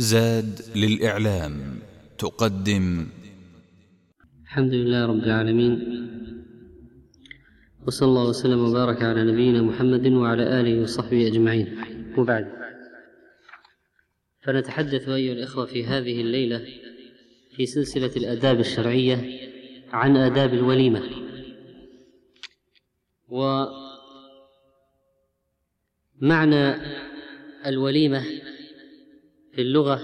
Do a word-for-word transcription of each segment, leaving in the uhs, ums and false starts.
زاد للإعلام تقدم. الحمد لله رب العالمين، وصلى الله وسلم وبارك على نبينا محمد وعلى آله وصحبه أجمعين، وبعد، فنتحدث أيها الإخوة في هذه الليلة في سلسلة الآداب الشرعية عن آداب الوليمة. ومعنى الوليمة في اللغة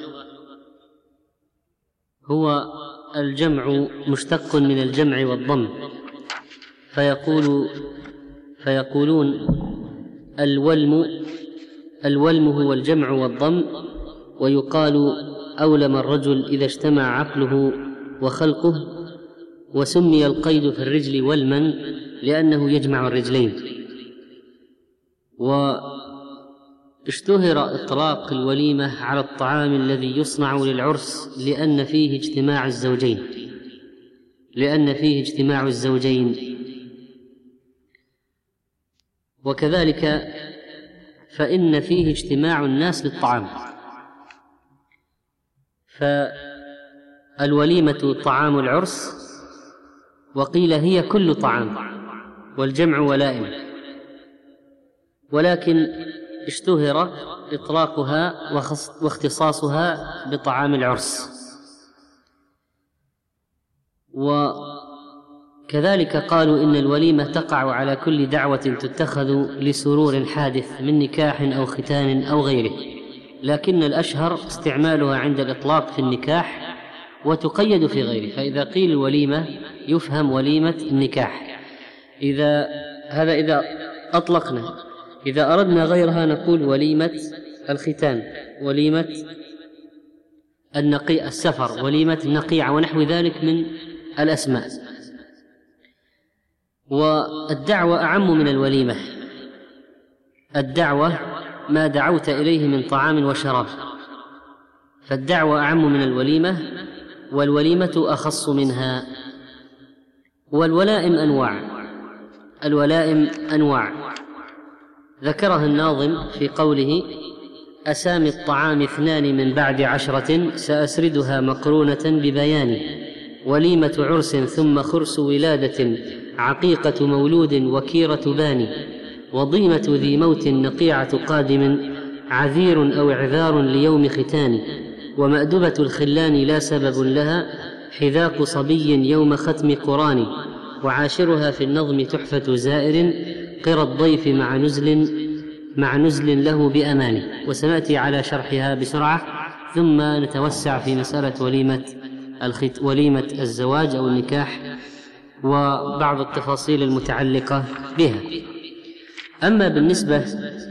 هو الجمع، مشتق من الجمع والضم، فيقول فيقولون الولم الولم هو الجمع والضم، ويقال أولم الرجل إذا اجتمع عقله وخلقه، وسمي القيد في الرجل ولما لأنه يجمع الرجلين. واشتهر إطلاق الوليمة على الطعام الذي يصنع للعرس لأن فيه اجتماع الزوجين لأن فيه اجتماع الزوجين وكذلك فإن فيه اجتماع الناس للطعام. فالوليمة طعام العرس، وقيل هي كل طعام، والجمع ولائم، ولكن اشتهر إطلاقها واختصاصها بطعام العرس. وكذلك قالوا إن الوليمة تقع على كل دعوة تتخذ لسرور حادث من نكاح أو ختان أو غيره، لكن الأشهر استعمالها عند الإطلاق في النكاح وتقيد في غيره. فإذا قيل الوليمة يفهم وليمة النكاح، إذا هذا إذا أطلقنا. إذا أردنا غيرها نقول وليمة الختان، وليمة النقي السفر، وليمة النقيعة، ونحو ذلك من الأسماء. والدعوة أعم من الوليمة. الدعوة ما دعوت إليه من طعام وشراب، فالدعوة أعم من الوليمة، والوليمة أخص منها. والولائم أنواع الولائم أنواع ذكرها الناظم في قوله: أسامي الطعام اثنان من بعد عشرة، سأسردها مقرونة ببيان. وليمة عرس ثم خرس ولادة، عقيقة مولود وكيرة باني. وضيمة ذي موت نقيعة قادم، عذير أو إعذار ليوم ختان. ومأدبة الخلان لا سبب لها، حذاق صبي يوم ختم قران. وعاشرها في النظم تحفة زائر، قرى الضيف مع نزل مع نزل له بأمان. وسنأتي على شرحها بسرعة، ثم نتوسع في مسألة وليمة الخت... وليمة الزواج أو النكاح وبعض التفاصيل المتعلقة بها. أما بالنسبة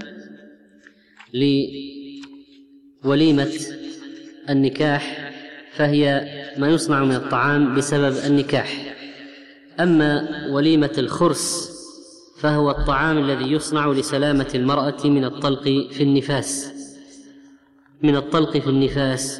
لوليمة النكاح فهي ما يصنع من الطعام بسبب النكاح. أما وليمة الخرس فهو الطعام الذي يصنع لسلامة المرأة من الطلق في النفاس من الطلق في النفاس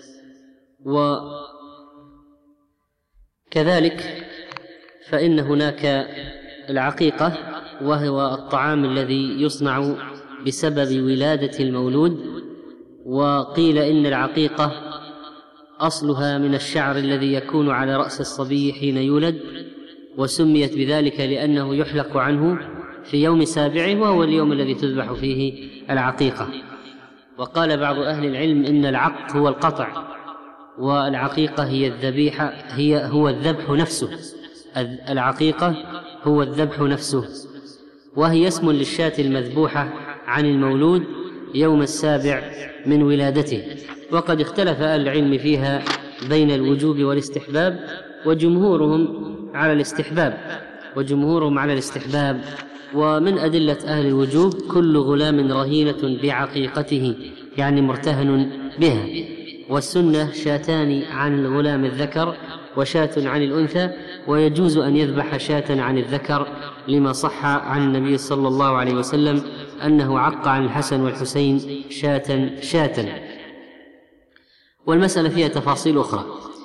وكذلك فإن هناك العقيقة، وهو الطعام الذي يصنع بسبب ولادة المولود. وقيل إن العقيقة أصلها من الشعر الذي يكون على رأس الصبي حين يولد، وسميت بذلك لأنه يحلق عنه في يوم سابعه، وهو اليوم الذي تذبح فيه العقيقة. وقال بعض أهل العلم إن العق هو القطع، والعقيقة هي الذبيحة هي هو الذبح نفسه. العقيقة هو الذبح نفسه، وهي اسم للشاة المذبوحة عن المولود يوم السابع من ولادته. وقد اختلف أهل العلم فيها بين الوجوب والاستحباب، وجمهورهم على الاستحباب وجمهورهم على الاستحباب ومن أدلة أهل الوجوب كل غلام رهينة بعقيقته، يعني مرتهن بها. والسنة شاتان عن الغلام الذكر وشاة عن الأنثى، ويجوز أن يذبح شاة عن الذكر لما صح عن النبي صلى الله عليه وسلم أنه عق عن الحسن والحسين شاة شاة. والمسألة فيها تفاصيل أخرى.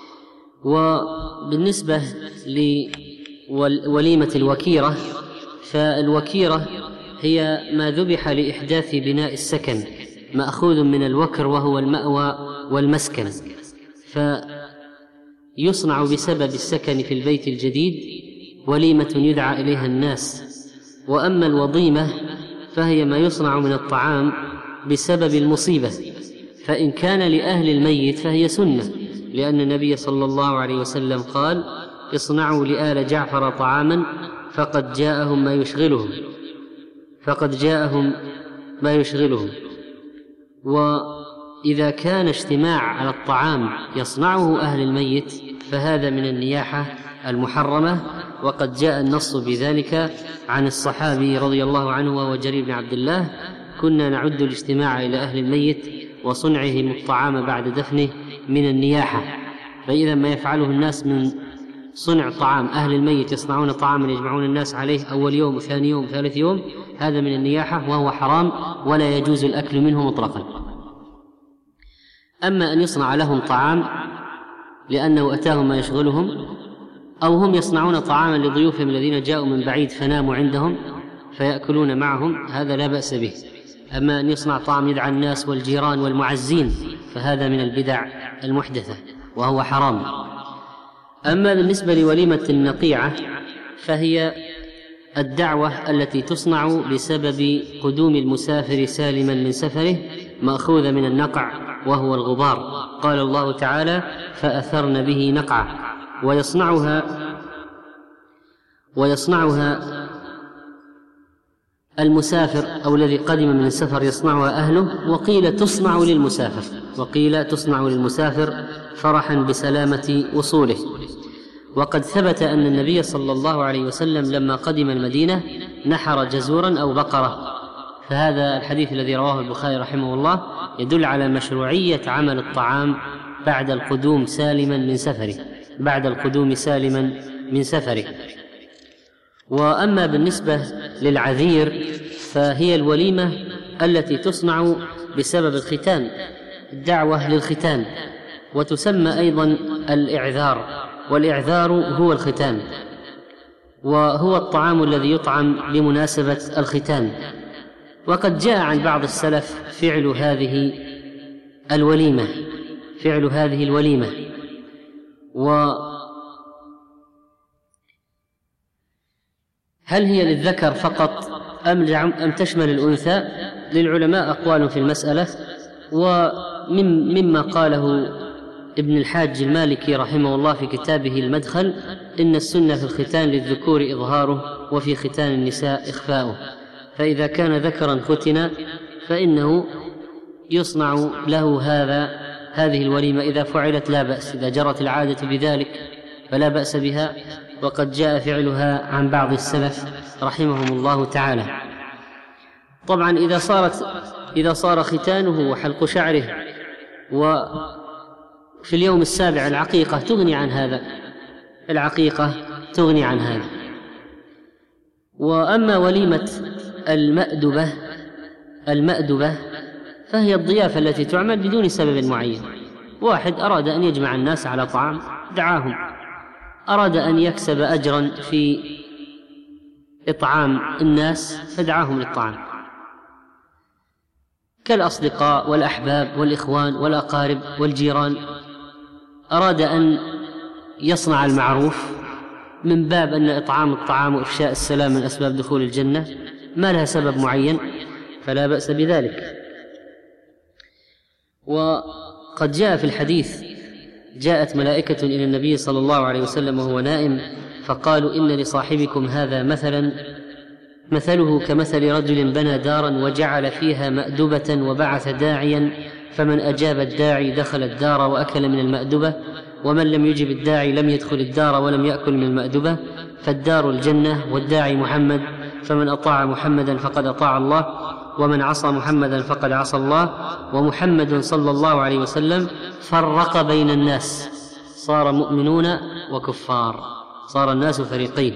وبالنسبة لوليمة الوكيرة، فالوكيرة هي ما ذبح لإحداث بناء السكن، مأخوذ من الوكر وهو المأوى والمسكن، فيصنع بسبب السكن في البيت الجديد وليمة يدعى إليها الناس. وأما الوضيمة فهي ما يصنع من الطعام بسبب المصيبة، فإن كان لأهل الميت فهي سنة، لأن النبي صلى الله عليه وسلم قال: اصنعوا لآل جعفر طعاما فقد جاءهم ما يشغلهم فقد جاءهم ما يشغلهم. وإذا كان اجتماع على الطعام يصنعه أهل الميت فهذا من النياحة المحرمة، وقد جاء النص بذلك عن الصحابي رضي الله عنه وهو جرير بن عبد الله: كنا نعد الاجتماع إلى أهل الميت وصنعهم الطعام بعد دفنه من النياحة. فإذا ما يفعله الناس من صنع طعام أهل الميت، يصنعون طعاما يجمعون الناس عليه أول يوم وثاني يوم وثالث يوم، هذا من النياحة وهو حرام ولا يجوز الأكل منه مطلقا. أما أن يصنع لهم طعام لأنه أتاهم ما يشغلهم، أو هم يصنعون طعاما لضيوفهم الذين جاءوا من بعيد فناموا عندهم فيأكلون معهم، هذا لا بأس به. أما أن يصنع طعام يدعى الناس والجيران والمعزين فهذا من البدع المحدثة وهو حرام. أما بالنسبة لوليمة النقيعة فهي الدعوة التي تصنع بسبب قدوم المسافر سالما من سفره، مأخوذة من النقع وهو الغبار. قال الله تعالى: فأثرن به نقعا. ويصنعها ويصنعها المسافر أو الذي قدم من السفر يصنعها أهله، وقيل تصنع للمسافر وقيل تصنع للمسافر فرحا بسلامة وصوله. وقد ثبت أن النبي صلى الله عليه وسلم لما قدم المدينة نحر جزورا أو بقرة، فهذا الحديث الذي رواه البخاري رحمه الله يدل على مشروعية عمل الطعام بعد القدوم سالما من سفره بعد القدوم سالما من سفره. وأما بالنسبة للعذير فهي الوليمة التي تصنع بسبب الختان، الدعوة للختان، وتسمى أيضا الإعذار، والإعذار هو الختان، وهو الطعام الذي يطعم بمناسبة الختان. وقد جاء عن بعض السلف فعل هذه الوليمة فعل هذه الوليمة وهل هي للذكر فقط أم تشمل الأنثى؟ للعلماء أقوال في المسألة، ومما قاله ابن الحاج المالكي رحمه الله في كتابه المدخل: إن السنة في الختان للذكور إظهاره، وفي ختان النساء إخفاؤه. فإذا كان ذكرا ختن فإنه يصنع له هذا هذه الوليمة إذا فعلت لا بأس، إذا جرت العادة بذلك فلا بأس بها، وقد جاء فعلها عن بعض السلف رحمهم الله تعالى. طبعا إذا صارت إذا صار ختانه وحلق شعره وفي اليوم السابع العقيقة تغني عن هذا العقيقة تغني عن هذا. وأما وليمة المأدبة المأدبة فهي الضيافة التي تعمل بدون سبب معين. واحد أراد أن يجمع الناس على طعام دعاهم، أراد أن يكسب أجرا في إطعام الناس فدعاهم للطعام، كالأصدقاء والأحباب والإخوان والأقارب والجيران. أراد أن يصنع المعروف من باب أن إطعام الطعام وإفشاء السلام من أسباب دخول الجنة، ما لها سبب معين فلا بأس بذلك. وقد جاء في الحديث: جاءت ملائكة إلى النبي صلى الله عليه وسلم وهو نائم فقالوا: إن لصاحبكم هذا مثلا مثله كمثل رجل بنى دارا وجعل فيها مأدبة وبعث داعيا، فمن أجاب الداعي دخل الدار وأكل من المأدبة، ومن لم يجب الداعي لم يدخل الدار ولم يأكل من المأدبة، فالدار الجنة والداعي محمد، فمن أطاع محمدا فقد أطاع الله، ومن عصى محمدا فقد عصى الله. ومحمد صلى الله عليه وسلم فرق بين الناس، صار مؤمنون وكفار، صار الناس فريقين.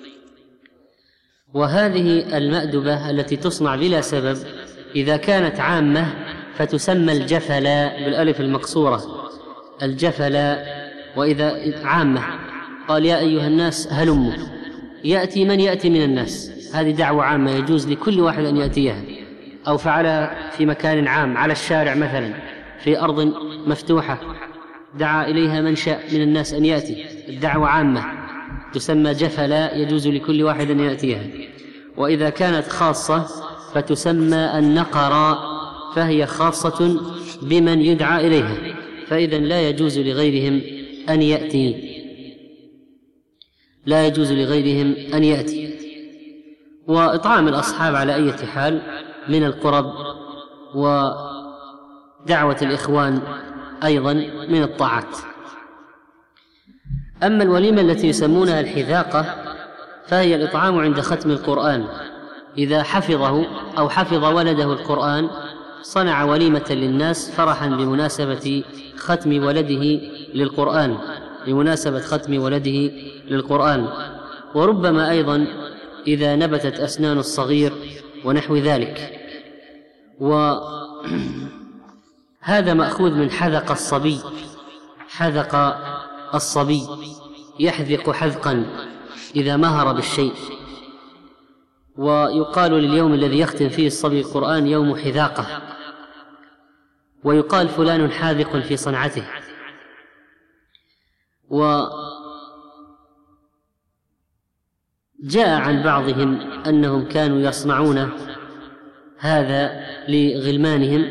وهذه المأدبة التي تصنع بلا سبب إذا كانت عامة فتسمى الجفلا بالألف المقصورة، الجفلا. وإذا عامة قال: يا أيها الناس هلموا، يأتي من يأتي من الناس، هذه دعوة عامة يجوز لكل واحد أن يأتيها. أو فعلها في مكان عام على الشارع مثلا، في أرض مفتوحة دعا إليها من شاء من الناس أن يأتي، الدعوة عامة تسمى جفلا، يجوز لكل واحد أن يأتيها. وإذا كانت خاصة فتسمى النقر، فهي خاصة بمن يدعى إليها، فإذا لا يجوز لغيرهم أن يأتي لا يجوز لغيرهم أن يأتي. وإطعام الأصحاب على أي حال من القرب، ودعوة الإخوان أيضا من الطاعات. أما الوليمة التي يسمونها الحذاقة فهي الإطعام عند ختم القرآن، إذا حفظه أو حفظ ولده القرآن صنع وليمة للناس فرحا بمناسبة ختم ولده للقرآن بمناسبة ختم ولده للقرآن وربما أيضا إذا نبتت أسنان الصغير ونحو ذلك. وهذا مأخوذ من حذق الصبي، حذق الصبي يحذق حذقا إذا مهر بالشيء. ويقال لليوم الذي يختم فيه الصبي القرآن يوم حذاقة، ويقال فلان حاذق في صنعته. وجاء عن بعضهم أنهم كانوا يصنعون هذا لغلمانهم،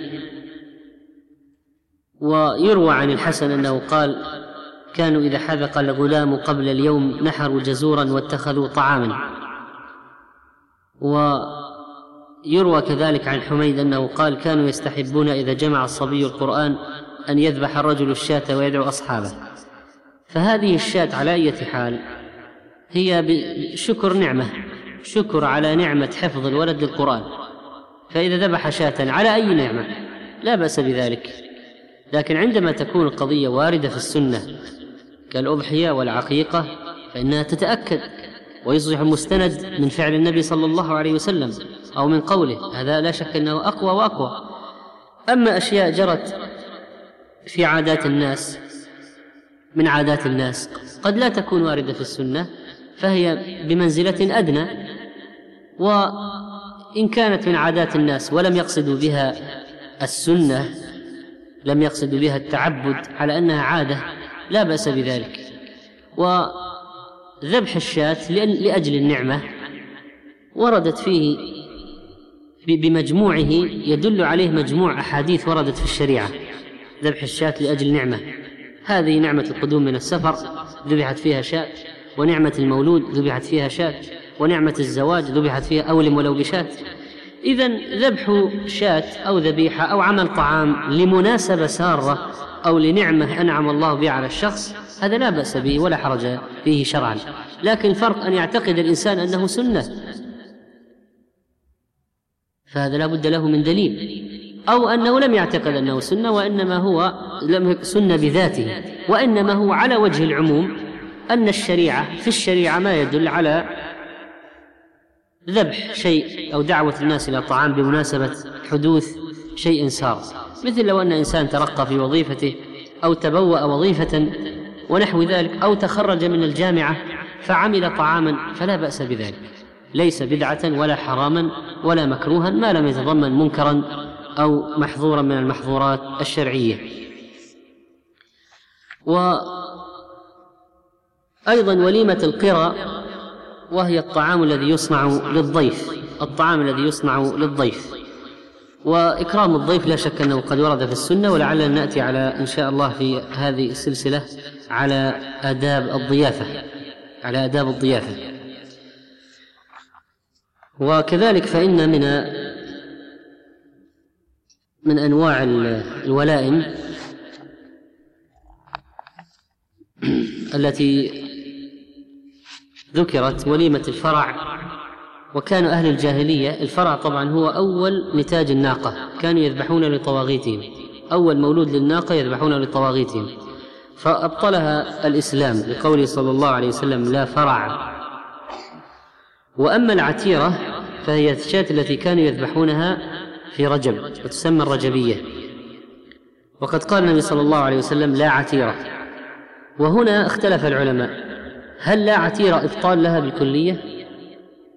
ويروى عن الحسن أنه قال: كانوا إذا حذق الغلام قبل اليوم نحروا جزورا واتخذوا طعاما. ويروى كذلك عن حميد أنه قال: كانوا يستحبون إذا جمع الصبي القرآن أن يذبح الرجل الشاة ويدعو أصحابه. فهذه الشاة على أي حال هي بشكر نعمة، شكر على نعمة حفظ الولد للقرآن، فإذا ذبح شاة على أي نعمة لا بأس بذلك. لكن عندما تكون القضية واردة في السنة كالأضحية والعقيقة فإنها تتأكد ويصبح مستند من فعل النبي صلى الله عليه وسلم أو من قوله، هذا لا شك أنه أقوى وأقوى. أما أشياء جرت في عادات الناس من عادات الناس قد لا تكون واردة في السنة فهي بمنزلة أدنى، وإن كانت من عادات الناس ولم يقصدوا بها السنة، لم يقصدوا بها التعبد، على أنها عادة لا بأس بذلك. وذبح الشاة لأجل النعمة وردت فيه بمجموعه، يدل عليه مجموع أحاديث وردت في الشريعة. ذبح الشاة لأجل نعمة، هذه نعمة القدوم من السفر ذبحت فيها شاة، ونعمة المولود ذبحت فيها شاة، ونعمة الزواج ذبحت فيها أولم ولو بشاة. إذن ذبح شاة أو ذبيحة أو عمل طعام لمناسبة سارة أو لنعمة أنعم الله بها على الشخص هذا لا بأس به ولا حرج فيه شرعا. لكن الفرق أن يعتقد الإنسان أنه سنة، فهذا لا بد له من دليل، أو أنه لم يعتقد أنه سنة وإنما هو لم سنة بذاته، وإنما هو على وجه العموم أن الشريعة في الشريعة ما يدل على ذبح شيء أو دعوة الناس إلى طعام بمناسبة حدوث شيء سار، مثل لو أن إنسان ترقى في وظيفته أو تبوأ وظيفة ونحو ذلك، أو تخرج من الجامعة فعمل طعاما فلا بأس بذلك، ليس بدعة ولا حراما ولا مكروها ما لم يتضمن منكرا أو محظورا من المحظورات الشرعية. وأيضا وليمة القرى، وهي الطعام الذي يصنع للضيف الطعام الذي يصنع للضيف وإكرام الضيف لا شك أنه قد ورد في السنة، ولعلنا نأتي على إن شاء الله في هذه السلسلة على آداب الضيافة على آداب الضيافة. وكذلك فإن من من أنواع الولائم التي ذكرت وليمة الفرع. وكان أهل الجاهلية الفرع طبعا هو أول نتاج الناقة، كانوا يذبحون لطواغيتهم، أول مولود للناقة يذبحون لطواغيتهم، فأبطلها الإسلام لقوله صلى الله عليه وسلم: لا فرع. وأما العتيرة فهي الشاة التي كانوا يذبحونها في رجب وتسمى الرجبية، وقد قال النبي صلى الله عليه وسلم: لا عتيرة. وهنا اختلف العلماء، هل لا عتيرة إبطال لها بالكلية،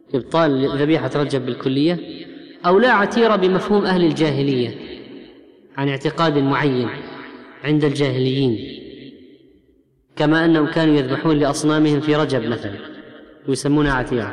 إبطال ذبيحة رجب بالكلية، أو لا عتيرة بمفهوم أهل الجاهلية، عن اعتقاد معين عند الجاهليين، كما أنهم كانوا يذبحون لأصنامهم في رجب مثلا ويسمونها عتيرة،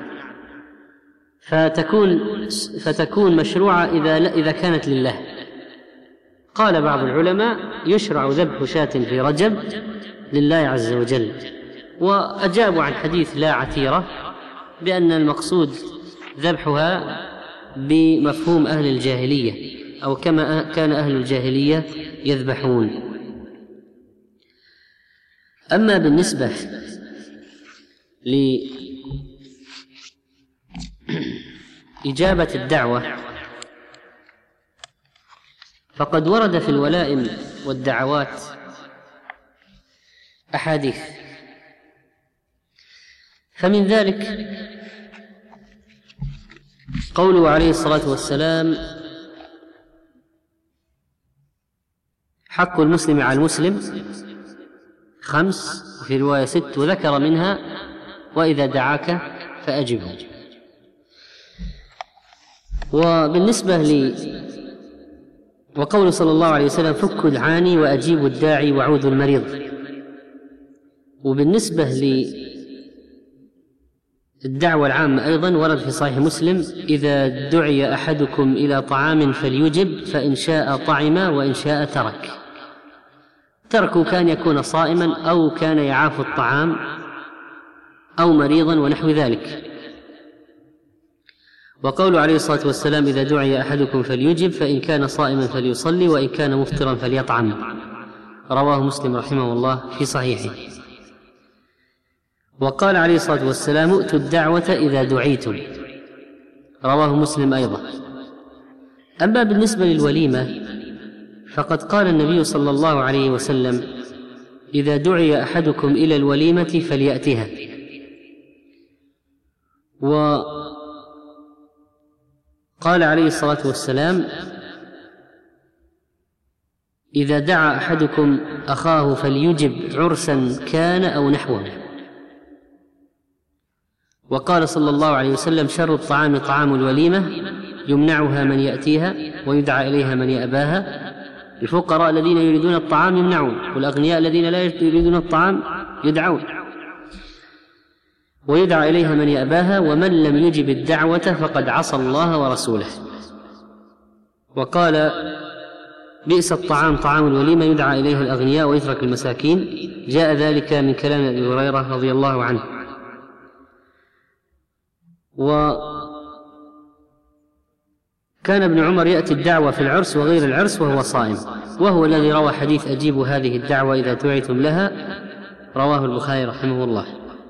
فتكون فتكون مشروعة إذا إذا كانت لله. قال بعض العلماء يشرع ذبح شاة في رجب لله عز وجل، وأجابوا عن حديث لا عتيرة بأن المقصود ذبحها بمفهوم أهل الجاهلية أو كما كان أهل الجاهلية يذبحون. أما بالنسبة لإجابة الدعوة فقد ورد في الولائم والدعوات أحاديث، فمن ذلك قوله عليه الصلاة والسلام: حق المسلم على المسلم خمس، وفي رواية ست، وذكر منها: وإذا دعاك فأجبه. وبالنسبة لي وقول صلى الله عليه وسلم: فكوا العاني وأجيبوا الداعي وعودوا المريض. وبالنسبة للدعوة العامة أيضا ورد في صحيح مسلم: إذا دعي أحدكم إلى طعام فليجب، فإن شاء طعم وإن شاء ترك. تركه كان يكون صائما أو كان يعاف الطعام أو مريضا ونحو ذلك. وقول عليه الصلاة والسلام: إذا دعي أحدكم فليجب، فإن كان صائما فليصلي، وإن كان مفطرا فليطعم. رواه مسلم رحمه الله في صحيحه. وقال عليه الصلاة والسلام: ائتوا الدعوة إذا دعيتم. رواه مسلم أيضا. أما بالنسبة للوليمة فقد قال النبي صلى الله عليه وسلم: إذا دعي أحدكم إلى الوليمة فليأتها. وقال عليه الصلاة والسلام: إذا دعا أحدكم أخاه فليجب عرسا كان أو نحوه. وقال صلى الله عليه وسلم: شر الطعام طعام الوليمة، يمنعها من يأتيها ويدعى إليها من يأباها. الفقراء الذين يريدون الطعام يمنعون، والأغنياء الذين لا يريدون الطعام يدعون، ويدعى إليها من يأباها، ومن لم يجب الدعوة فقد عصى الله ورسوله. وقال: بئس الطعام طعام الوليمة، يدعى إليها الأغنياء ويترك المساكين. جاء ذلك من كلام أبي هريرة رضي الله عنه. وكان ابن عمر يأتي الدعوة في العرس وغير العرس وهو صائم، وهو الذي روى حديث: أجيبوا هذه الدعوة إذا دعيتم لها. رواه البخاري رحمه الله.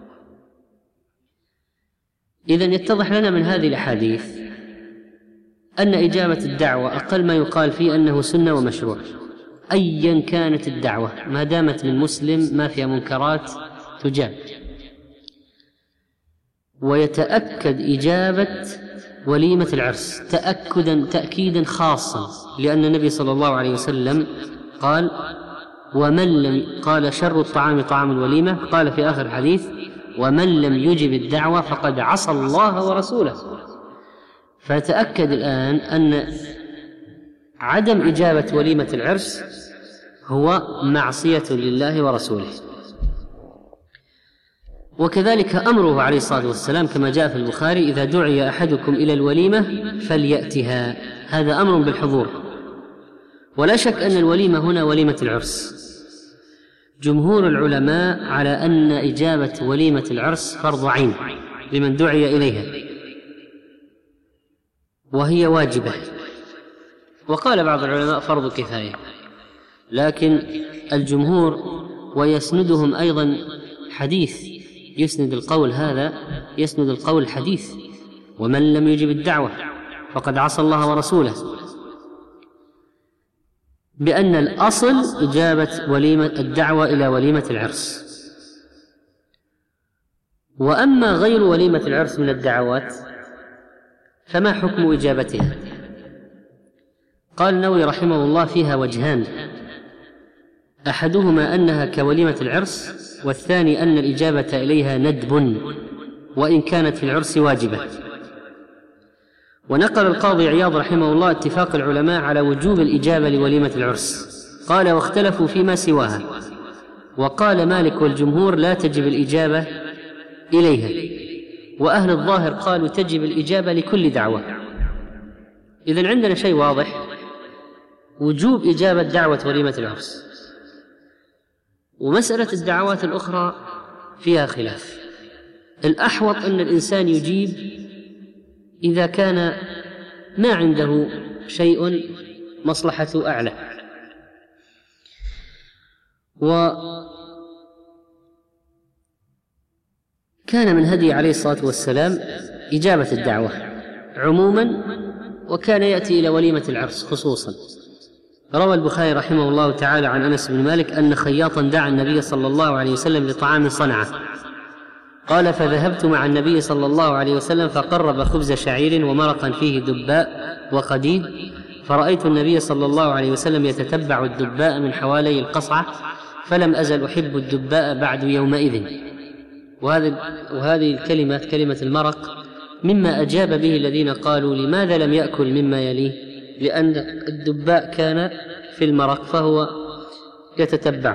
إذن يتضح لنا من هذه الأحاديث أن إجابة الدعوة أقل ما يقال فيه أنه سنة ومشروع، أيا كانت الدعوة ما دامت من مسلم ما فيها منكرات تجاب. ويتأكد إجابة وليمة العرس تأكدا تأكيدا خاصا، لأن النبي صلى الله عليه وسلم قال: ومن لم قال شر الطعام طعام الوليمة، قال في آخر الحديث: ومن لم يجب الدعوة فقد عصى الله ورسوله. فتأكد الآن أن عدم إجابة وليمة العرس هو معصية لله ورسوله. وكذلك أمره عليه الصلاة والسلام كما جاء في البخاري: إذا دعي أحدكم إلى الوليمة فليأتها. هذا أمر بالحضور. ولا شك أن الوليمة هنا وليمة العرس. جمهور العلماء على أن إجابة وليمة العرس فرض عين لمن دعي إليها، وهي واجبة. وقال بعض العلماء فرض كفاية، لكن الجمهور ويسندهم أيضا حديث يسند القول هذا يسند القول الحديث: ومن لم يجب الدعوة فقد عصى الله ورسوله، بأن الأصل إجابة وليمة الدعوة إلى وليمة العرس. وأما غير وليمة العرس من الدعوات فما حكم إجابتها؟ قال النووي رحمه الله: فيها وجهان، أحدهما أنها كوليمة العرس، والثاني أن الإجابة إليها ندب وإن كانت في العرس واجبة. ونقل القاضي عياض رحمه الله اتفاق العلماء على وجوب الإجابة لوليمة العرس، قال: واختلفوا فيما سواها، وقال مالك والجمهور لا تجب الإجابة إليها، وأهل الظاهر قالوا تجب الإجابة لكل دعوة. إذن عندنا شيء واضح، وجوب إجابة دعوة وليمة العرس. ومسألة الدعوات الأخرى فيها خلاف. الأحوط أن الإنسان يجيب إذا كان ما عنده شيء مصلحته أعلى. وكان من هدي عليه الصلاة والسلام إجابة الدعوة عموما، وكان يأتي إلى وليمة العرس خصوصا. روى البخاري رحمه الله تعالى عن أنس بن مالك أن خياطا دعا النبي صلى الله عليه وسلم لطعام صنعه، قال: فذهبت مع النبي صلى الله عليه وسلم فقرب خبز شعير ومرقا فيه دباء وقديد، فرأيت النبي صلى الله عليه وسلم يتتبع الدباء من حوالي القصعة، فلم أزل أحب الدباء بعد يومئذ. وهذه الكلمة كلمة المرق مما أجاب به الذين قالوا: لماذا لم يأكل مما يليه؟ لأن الدباء كان في المرق فهو يتتبعه.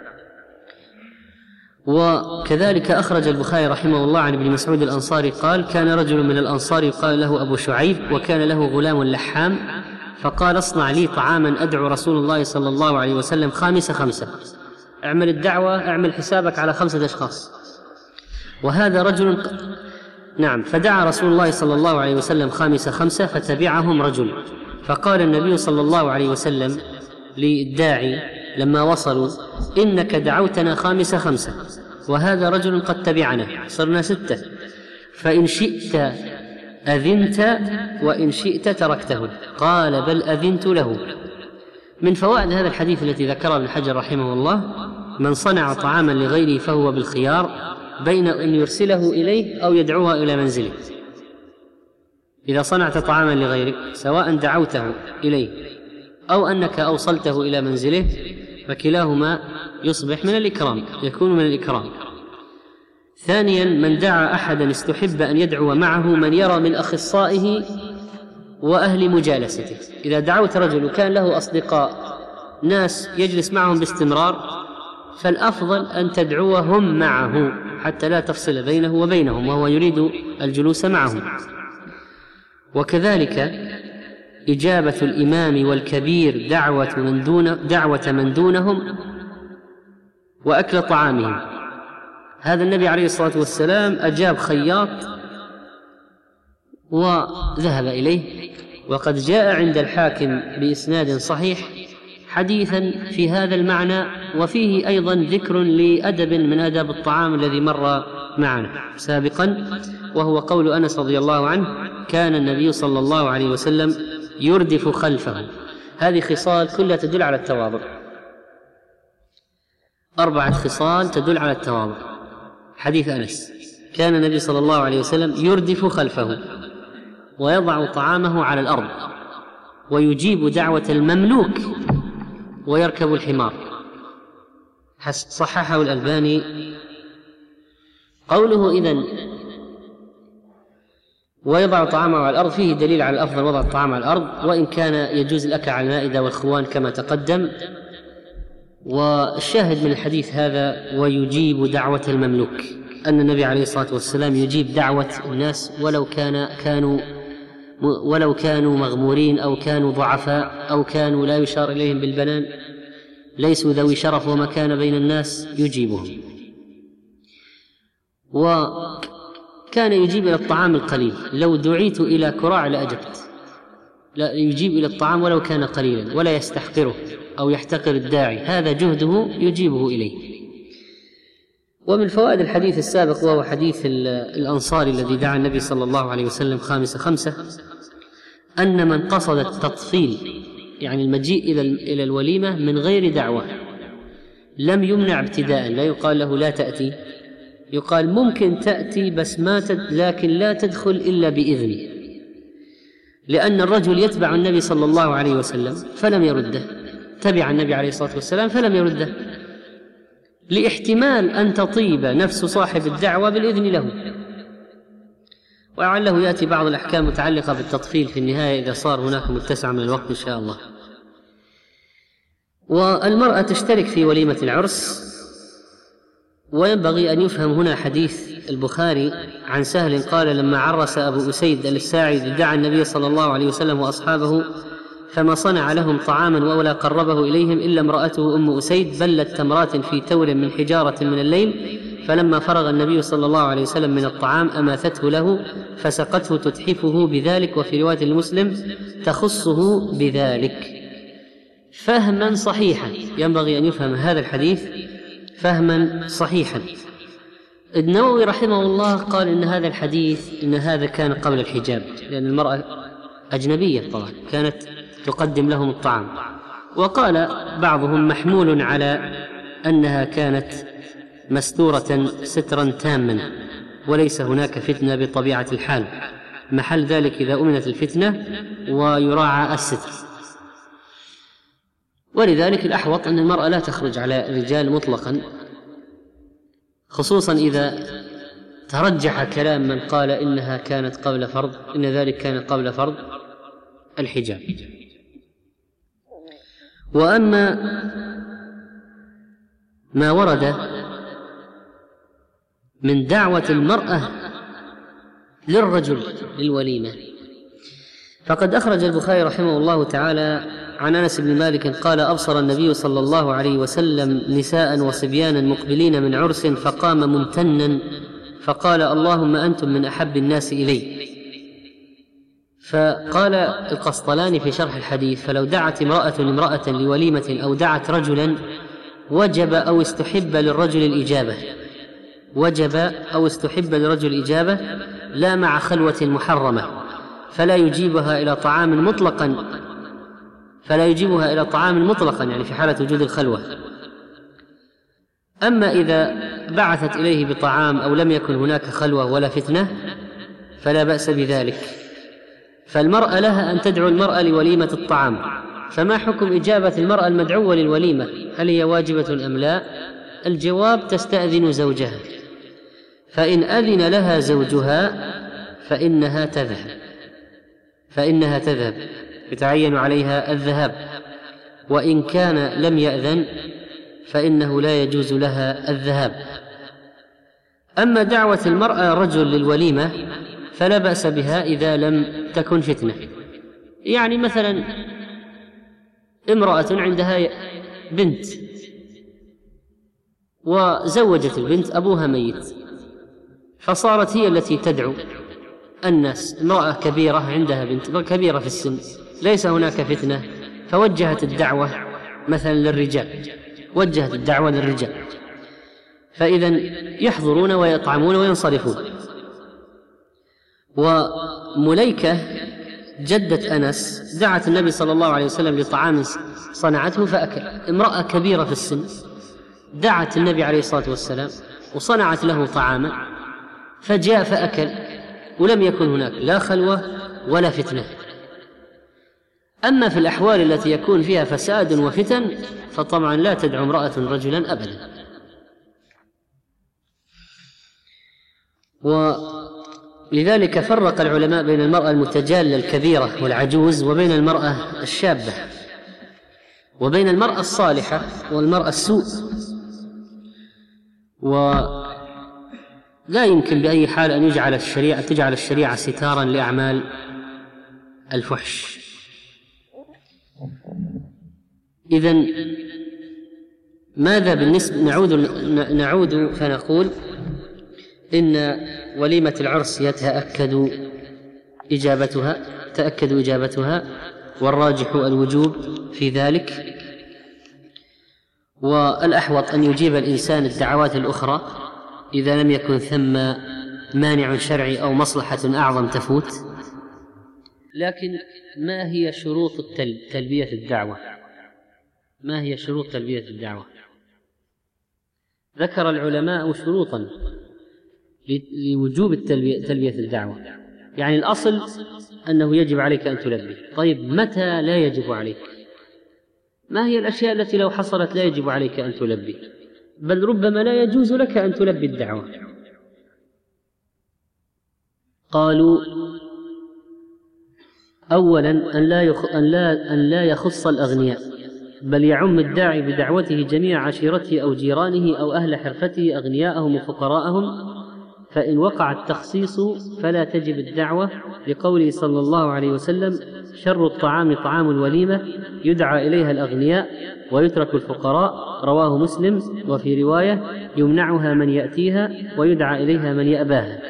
وكذلك أخرج البخاري رحمه الله عن ابن مسعود الأنصاري قال: كان رجل من الأنصار يقال له أبو شعيب، وكان له غلام لحام، فقال: اصنع لي طعاما أدعو رسول الله صلى الله عليه وسلم خامس خمسة. اعمل الدعوة، اعمل حسابك على خمسة أشخاص. وهذا رجل نعم فدعا رسول الله صلى الله عليه وسلم خامس خمسة، فتبعهم رجل، فقال النبي صلى الله عليه وسلم للداعي لما وصلوا: إنك دعوتنا خامس خمسة، وهذا رجل قد تبعنا، صرنا ستة، فإن شئت أذنت وإن شئت تركته. قال: بل أذنت له. من فوائد هذا الحديث التي ذكرها ابن حجر رحمه الله: من صنع طعاما لغيره فهو بالخيار بين أن يرسله إليه أو يدعوه إلى منزله. إذا صنعت طعاما لغيرك سواء دعوته إليه أو أنك أوصلته إلى منزله فكلاهما يصبح من الإكرام، يكون من الإكرام. ثانيا: من دعا أحدا استحب أن يدعو معه من يرى من أخصائه وأهل مجالسته. إذا دعوت رجل وكان له أصدقاء ناس يجلس معهم باستمرار، فالأفضل أن تدعوهم معه حتى لا تفصل بينه وبينهم وهو يريد الجلوس معهم. وكذلك إجابة الإمام والكبير دعوة من دون دعوة من دونهم وأكل طعامهم. هذا النبي عليه الصلاة والسلام أجاب خياط وذهب إليه، وقد جاء عند الحاكم بإسناد صحيح حديثا في هذا المعنى، وفيه أيضا ذكر لأدب من آداب الطعام الذي مر معنا سابقا، وهو قول أنس رضي الله عنه: كان النبي صلى الله عليه وسلم يردف خلفه. هذه خصال كلها تدل على التواضع، أربعة خصال تدل على التواضع. حديث أنس: كان النبي صلى الله عليه وسلم يردف خلفه ويضع طعامه على الأرض ويجيب دعوة المملوك ويركب الحمار. صححه الألباني. قوله إذن ويضع طعامه على الأرض فيه دليل على الأفضل وضع الطعام على الأرض، وإن كان يجوز الأكل على المائدة والخوان كما تقدم. والشاهد من الحديث هذا: ويجيب دعوة المملوك، أن النبي عليه الصلاة والسلام يجيب دعوة الناس ولو كان كانوا ولو كانوا مغمورين أو كانوا ضعفاء أو كانوا لا يشار إليهم بالبنان، ليسوا ذوي شرف ومكان بين الناس، يجيبهم. وكان يجيب إلى الطعام القليل، لو دعيت إلى كراع لأجبت، لا يجيب إلى الطعام ولو كان قليلا ولا يستحقره أو يحتقر الداعي، هذا جهده يجيبه إليه. ومن فوائد الحديث السابق وهو حديث الأنصاري الذي دعا النبي صلى الله عليه وسلم خامس خمسة، أن من قصد التطفيل يعني المجيء إلى الوليمة من غير دعوة لم يمنع ابتداء، لا يقال له لا تأتي، يقال ممكن تأتي بس ما تد... لكن لا تدخل إلا بإذن، لأن الرجل يتبع النبي صلى الله عليه وسلم فلم يرده، تبع النبي عليه الصلاة والسلام فلم يرده، لاحتمال أن تطيب نفس صاحب الدعوة بالإذن له. ولعله يأتي بعض الأحكام متعلقة بالتطفيل في النهاية إذا صار هناك متسع من الوقت إن شاء الله. والمرأة تشترك في وليمة العرس. وينبغي أن يفهم هنا حديث البخاري عن سهل قال: لما عرس أبو أسيد الساعدي دعا النبي صلى الله عليه وسلم وأصحابه فما صنع لهم طعاما ولا قربه إليهم إلا امرأته أم أسيد بلت تمرات في تور من حجارة من الليل، فلما فرغ النبي صلى الله عليه وسلم من الطعام أماثته له فسقته تتحفه بذلك، وفي رواية المسلم تخصه بذلك. فهما صحيحا، ينبغي أن يفهم هذا الحديث فهما صحيحا. النووي رحمه الله قال إن هذا الحديث إن هذا كان قبل الحجاب، لأن المرأة أجنبية طبعا كانت تقدم لهم الطعام. وقال بعضهم محمول على أنها كانت مستورة سترا تاما وليس هناك فتنة بطبيعة الحال، محل ذلك إذا أمنت الفتنة ويراعى الستر. ولذلك الأحوط أن المرأة لا تخرج على الرجال مطلقا، خصوصا إذا ترجح كلام من قال إنها كانت قبل فرض إن ذلك كان قبل فرض الحجاب. وأما ما ورد من دعوة المرأة للرجل للوليمة فقد أخرج البخاري رحمه الله تعالى عن أنس بن مالك قال: أبصر النبي صلى الله عليه وسلم نساء وصبيانا مقبلين من عرس فقام ممتنا فقال: اللهم أنتم من أحب الناس إلي. فقال القسطلاني في شرح الحديث: فلو دعت امرأة امرأة لوليمة أو دعت رجلا وجب أو استحب للرجل الإجابة وجب أو استحب للرجل الإجابة لا مع خلوة محرمة، فلا يجيبها إلى طعام مطلقا فلا يجيبها إلى طعام مطلقا يعني في حالة وجود الخلوة. أما إذا بعثت إليه بطعام أو لم يكن هناك خلوة ولا فتنة فلا بأس بذلك. فالمرأة لها أن تدعو المرأة لوليمة الطعام. فما حكم إجابة المرأة المدعوة للوليمة؟ هل هي واجبة أم لا؟ الجواب: تستأذن زوجها، فإن أذن لها زوجها فإنها تذهب فإنها تذهب يتعين عليها الذهاب، وإن كان لم يأذن فإنه لا يجوز لها الذهاب. أما دعوة المرأة رجل للوليمة فلا بأس بها إذا لم تكن فتنة. يعني مثلا امرأة عندها بنت وزوجت البنت أبوها ميت، فصارت هي التي تدعو الناس. امرأة كبيرة عندها بنت كبيرة في السن ليس هناك فتنة، فوجهت الدعوة مثلا للرجال وجهت الدعوة للرجال فإذا يحضرون ويطعمون وينصرفون. ومليكة جدة أنس دعت النبي صلى الله عليه وسلم لطعام صنعته فأكل. امرأة كبيرة في السن دعت النبي عليه الصلاة والسلام وصنعت له طعاما فجاء فأكل ولم يكن هناك لا خلوة ولا فتنة. أما في الأحوال التي يكون فيها فساد وفتن فطبعا لا تدعو امرأة رجلا أبدا. ولذلك فرق العلماء بين المرأة المتجالة الكبيرة والعجوز وبين المرأة الشابة وبين المرأة الصالحة والمرأة السوء. ولا يمكن بأي حال أن يجعل الشريعة تجعل الشريعة ستارا لأعمال الفحش. إذن ماذا بالنسبة نعود نعود فنقول إن وليمة العرس يتأكد إجابتها تأكد إجابتها والراجح الوجوب في ذلك، والأحوط أن يجيب الإنسان الدعوات الأخرى إذا لم يكن ثم مانع شرعي أو مصلحة أعظم تفوت. لكن ما هي شروط تلبية الدعوة؟ ما هي شروط تلبية الدعوة؟ ذكر العلماء شروطا لوجوب تلبية الدعوة. يعني الأصل أنه يجب عليك أن تلبي. طيب متى لا يجب عليك؟ ما هي الأشياء التي لو حصلت لا يجب عليك أن تلبي، بل ربما لا يجوز لك أن تلبي الدعوة؟ قالوا: أولا أن لا, يخ... أن لا... أن لا يخص الأغنياء، بل يعم الداعي بدعوته جميع عشيرته أو جيرانه أو أهل حرفته أغنياءهم وفقراءهم، فإن وقع التخصيص فلا تجب الدعوة، لقوله صلى الله عليه وسلم: شر الطعام طعام الوليمة يدعى إليها الأغنياء ويترك الفقراء، رواه مسلم. وفي رواية: يمنعها من يأتيها ويدعى إليها من يأباها.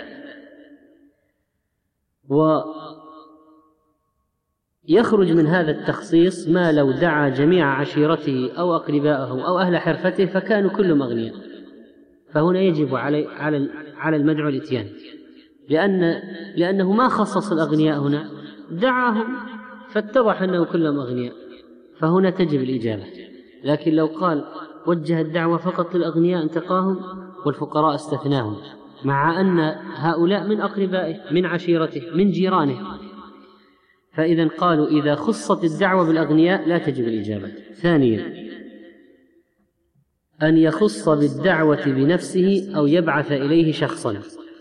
ويخرج من هذا التخصيص ما لو دعا جميع عشيرته أو أقربائه أو أهل حرفته فكانوا كلهم أغنياء، فهنا يجب علي على على المدعو الإتيان، لأن لأنه ما خصص الأغنياء هنا، دعاهم فاتضح أنه كلهم أغنياء، فهنا تجب الإجابة. لكن لو قال وجه الدعوة فقط للأغنياء انتقاهم والفقراء استثناهم، مع أن هؤلاء من أقربائه من عشيرته من جيرانه، فإذا قالوا إذا خصت الدعوة بالأغنياء لا تجب الإجابة. ثانيا أن يخص بالدعوة بنفسه أو يبعث إليه شخصا،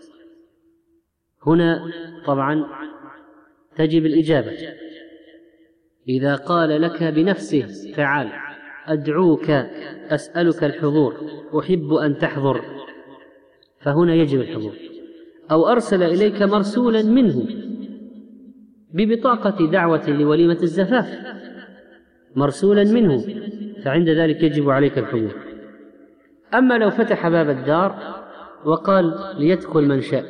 هنا طبعا تجب الإجابة. إذا قال لك بنفسه: تعال أدعوك أسألك الحضور أحب أن تحضر، فهنا يجب الحضور. أو أرسل إليك مرسولا منه ببطاقة دعوة لوليمة الزفاف، مرسولا منه، فعند ذلك يجب عليك الحضور. أما لو فتح باب الدار وقال ليدخل من شاء،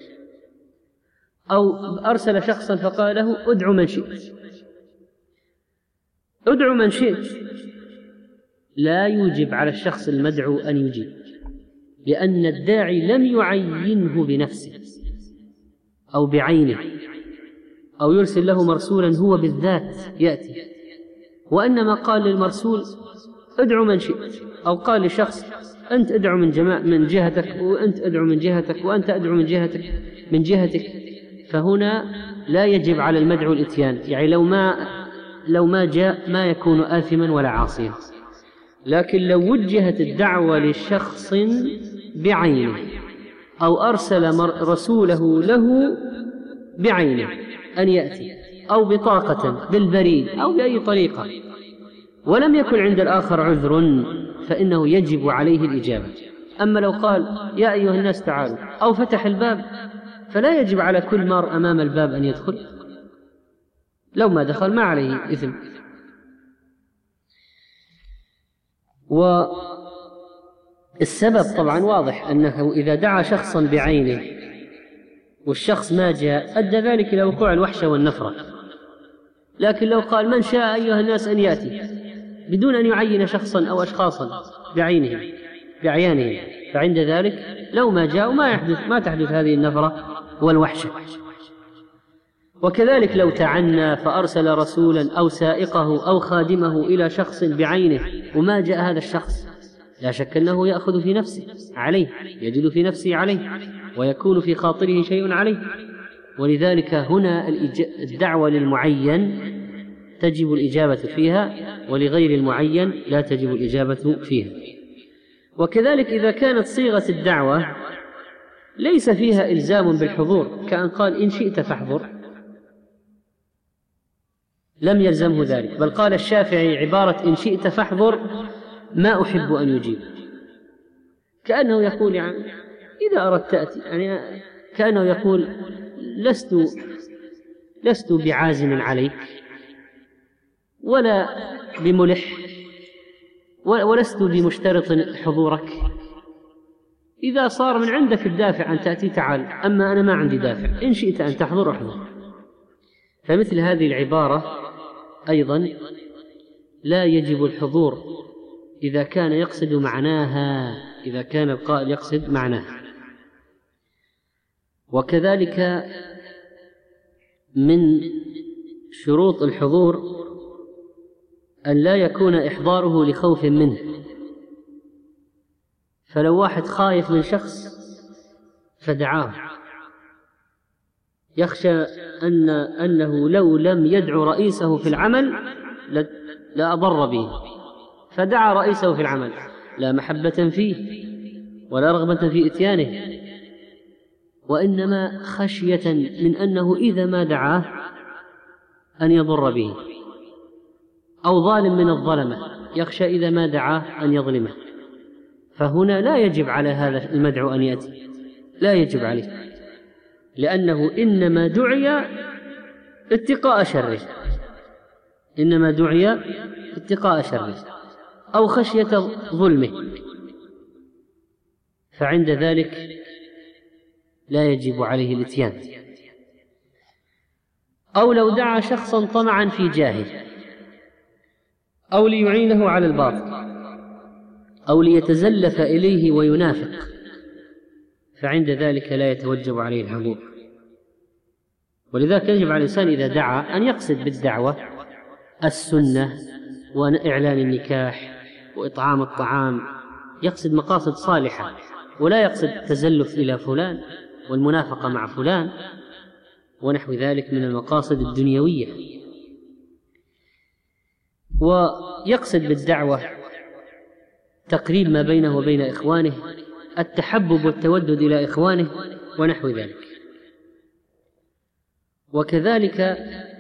أو أرسل شخصا فقال له ادعو من شئت، ادعو من شئت، لا يوجب على الشخص المدعو أن يجيب، لأن الداعي لم يعينه بنفسه أو بعينه، أو يرسل له مرسولا هو بالذات يأتي، وإنما قال للمرسول ادعو من شئت، أو قال لشخص أنت ادعو من جماعة من جهتك، وأنت ادعو من جهتك، وأنت ادعو من جهتك من جهتك فهنا لا يجب على المدعو الإتيان، يعني لو ما لو ما جاء ما يكون آثما ولا عاصيا. لكن لو وجهت الدعوة لشخص بعينه، أو أرسل رسوله له بعينه أن يأتي، أو بطاقة بالبريد أو بأي طريقة، ولم يكن عند الآخر عذر، فإنه يجب عليه الإجابة. أما لو قال يا أيها الناس تعالوا، أو فتح الباب، فلا يجب على كل مار أمام الباب أن يدخل، لو ما دخل ما عليه إثم. والسبب طبعا واضح، أنه إذا دعا شخصا بعينه والشخص ما جاء أدى ذلك إلى وقوع الوحشة والنفرة. لكن لو قال من شاء أيها الناس أن يأتي بدون أن يعين شخصا أو أشخاصا بعينهم بعيانهم، فعند ذلك لو ما جاءوا ما يحدث ما تحدث هذه النفرة والوحشة. وكذلك لو تعنى فأرسل رسولا أو سائقه أو خادمه إلى شخص بعينه وما جاء هذا الشخص، لا شك أنه يأخذ في نفسه عليه، يجد في نفسه عليه، ويكون في خاطره شيء عليه. ولذلك هنا الدعوة للمعين تجب الإجابة فيها، ولغير المعين لا تجب الإجابة فيها. وكذلك إذا كانت صيغة الدعوة ليس فيها إلزام بالحضور، كأن قال إن شئت فاحضر، لم يلزمه ذلك، بل قال الشافعي عبارة إن شئت فاحضر ما أحب أن يجيب، كأنه يقول يعني إذا أردت تأتي، يعني كأنه يقول لست لست بعازم عليك ولا بملح ولست بمشترط حضورك، إذا صار من عندك الدافع أن تأتي تعال، أما أنا ما عندي دافع، إن شئت أن تحضر احضر. فمثل هذه العبارة أيضا لا يجب الحضور إذا كان يقصد معناها، إذا كان القائل يقصد معناها. وكذلك من شروط الحضور أن لا يكون إحضاره لخوف منه، فلو واحد خايف من شخص فدعاه يخشى أن أنه لو لم يدعو رئيسه في العمل لأضر به، فدعا رئيسه في العمل لا محبة فيه ولا رغبة في إتيانه، وإنما خشية من أنه إذا ما دعاه أن يضر به، أو ظالم من الظلمة يخشى إذا ما دعاه أن يظلمه، فهنا لا يجب على هذا المدعو أن يأتي، لا يجب عليه، لأنه إنما دعي اتقاء شره، إنما دعي اتقاء شره أو خشية ظلمه، فعند ذلك لا يجب عليه الإتيان. أو لو دعا شخصا طمعا في جاهه، أو ليعينه على الباطل، أو ليتزلف إليه وينافق، فعند ذلك لا يتوجب عليه الحضور. ولذلك يجب على الإنسان إذا دعا أن يقصد بالدعوة السنة وإعلان النكاح وإطعام الطعام، يقصد مقاصد صالحة، ولا يقصد التزلف إلى فلان والمنافقة مع فلان ونحو ذلك من المقاصد الدنيوية. ويقصد بالدعوة تقريب ما بينه وبين إخوانه، التحبب والتودد إلى إخوانه ونحو ذلك. وكذلك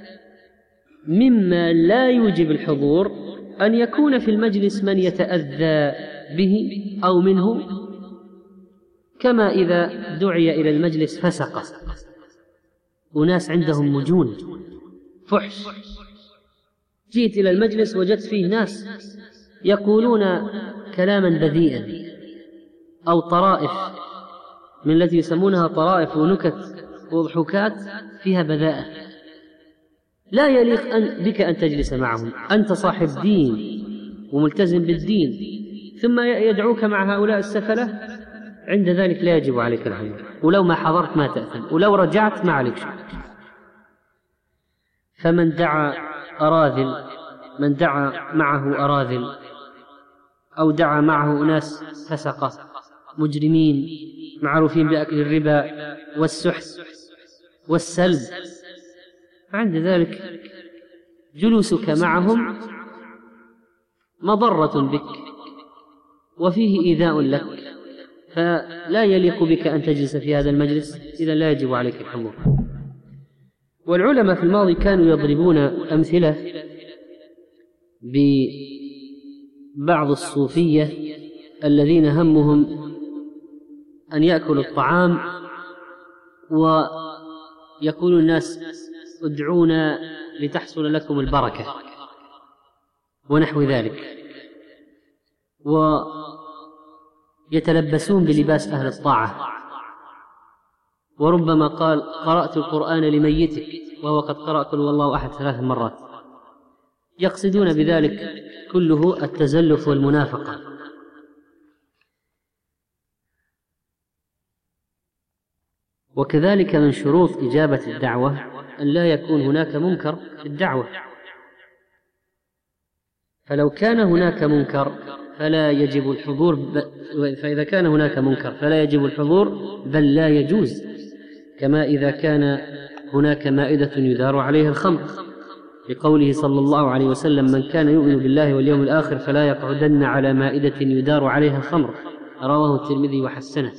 مما لا يوجب الحضور أن يكون في المجلس من يتأذى به أو منه، كما إذا دعي إلى المجلس فسقة، وناس عندهم مجون فحش، جئت إلى المجلس وجدت فيه ناس يقولون كلاما بذيئا أو طرائف من التي يسمونها طرائف ونكت وضحكات فيها بذاءة، لا يليق أن بك أن تجلس معهم، أنت صاحب دين وملتزم بالدين، ثم يدعوك مع هؤلاء السفلة، عند ذلك لا يجب عليك الحضور، ولو ما حضرت ما تأثم، ولو رجعت ما عليك شيء. فمن دعا أراذل، من دعا معه أراذل أو دعا معه أناس فسقة مجرمين معروفين بأكل الربا والسحت والسلب، عند ذلك جلوسك معهم مضرة بك وفيه إيذاء لك، فلا يليق بك أن تجلس في هذا المجلس، إذا لا يجب عليك الحضور. والعلماء في الماضي كانوا يضربون أمثلة ببعض الصوفية الذين همهم أن يأكلوا الطعام ويقول الناس ادعونا لتحصل لكم البركة ونحو ذلك، ويتلبسون بلباس أهل الطاعة، وربما قال قرأت القرآن لميتك وهو قد قرأ قل هو الله أحد ثلاث مرات، يقصدون بذلك كله التزلف والمنافقة. وكذلك من شروط إجابة الدعوة أن لا يكون هناك منكر في الدعوة، فلو كان هناك منكر فلا يجب الحضور ب... فإذا كان هناك منكر فلا يجب الحضور بل لا يجوز، كما إذا كان هناك مائدة يدار عليها الخمر، لقوله صلى الله عليه وسلم من كان يؤمن بالله واليوم الآخر فلا يقعدن على مائدة يدار عليها الخمر، رواه الترمذي وحسنه.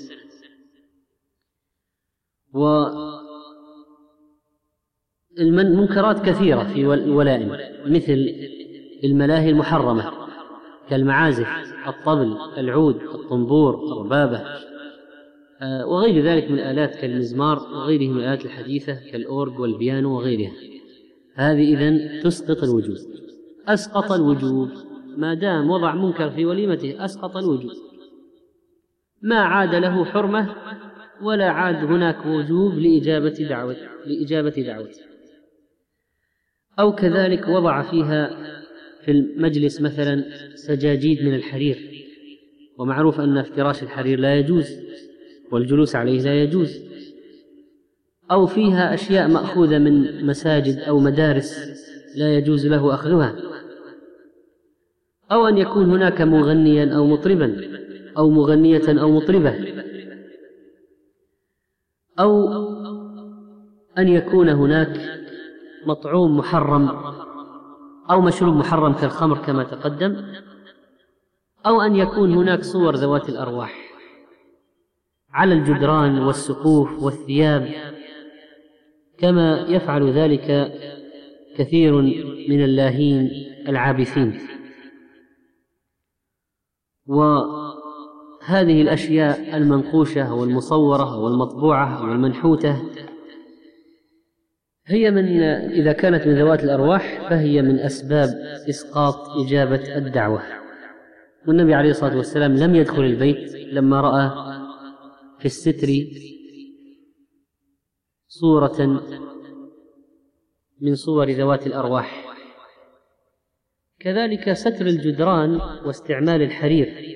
والمنكرات كثيرة في الولائم، مثل الملاهي المحرمة كالمعازف، الطبل، العود، الطنبور، الربابة وغير ذلك من الآلات كالمزمار وغيره من الآلات الحديثة كالأورج والبيانو وغيرها، هذه إذن تسقط الوجوب، أسقط الوجوب ما دام وضع منكر في وليمته، أسقط الوجوب، ما عاد له حرمة ولا عاد هناك وجوب لإجابة دعوة لإجابة دعوة. أو كذلك وضع فيها في المجلس مثلا سجاجيد من الحرير، ومعروف أن افتراش الحرير لا يجوز والجلوس عليه لا يجوز، أو فيها أشياء مأخوذة من مساجد أو مدارس لا يجوز له أخذها، أو أن يكون هناك مغنيا أو مطربا أو مغنية أو مطربة، أو أن يكون هناك مطعوم محرم أو مشروب محرم كالخمر كما تقدم، أو أن يكون هناك صور ذوات الأرواح، على الجدران والسقوف والثياب، كما يفعل ذلك كثير من اللاهين العابثين. وهذه الأشياء المنقوشة والمصورة والمطبوعة والمنحوتة هي من إذا كانت من ذوات الأرواح فهي من أسباب إسقاط إجابة الدعوة. والنبي عليه الصلاة والسلام لم يدخل البيت لما رأى في الستر صورة من صور ذوات الأرواح. كذلك ستر الجدران واستعمال الحرير،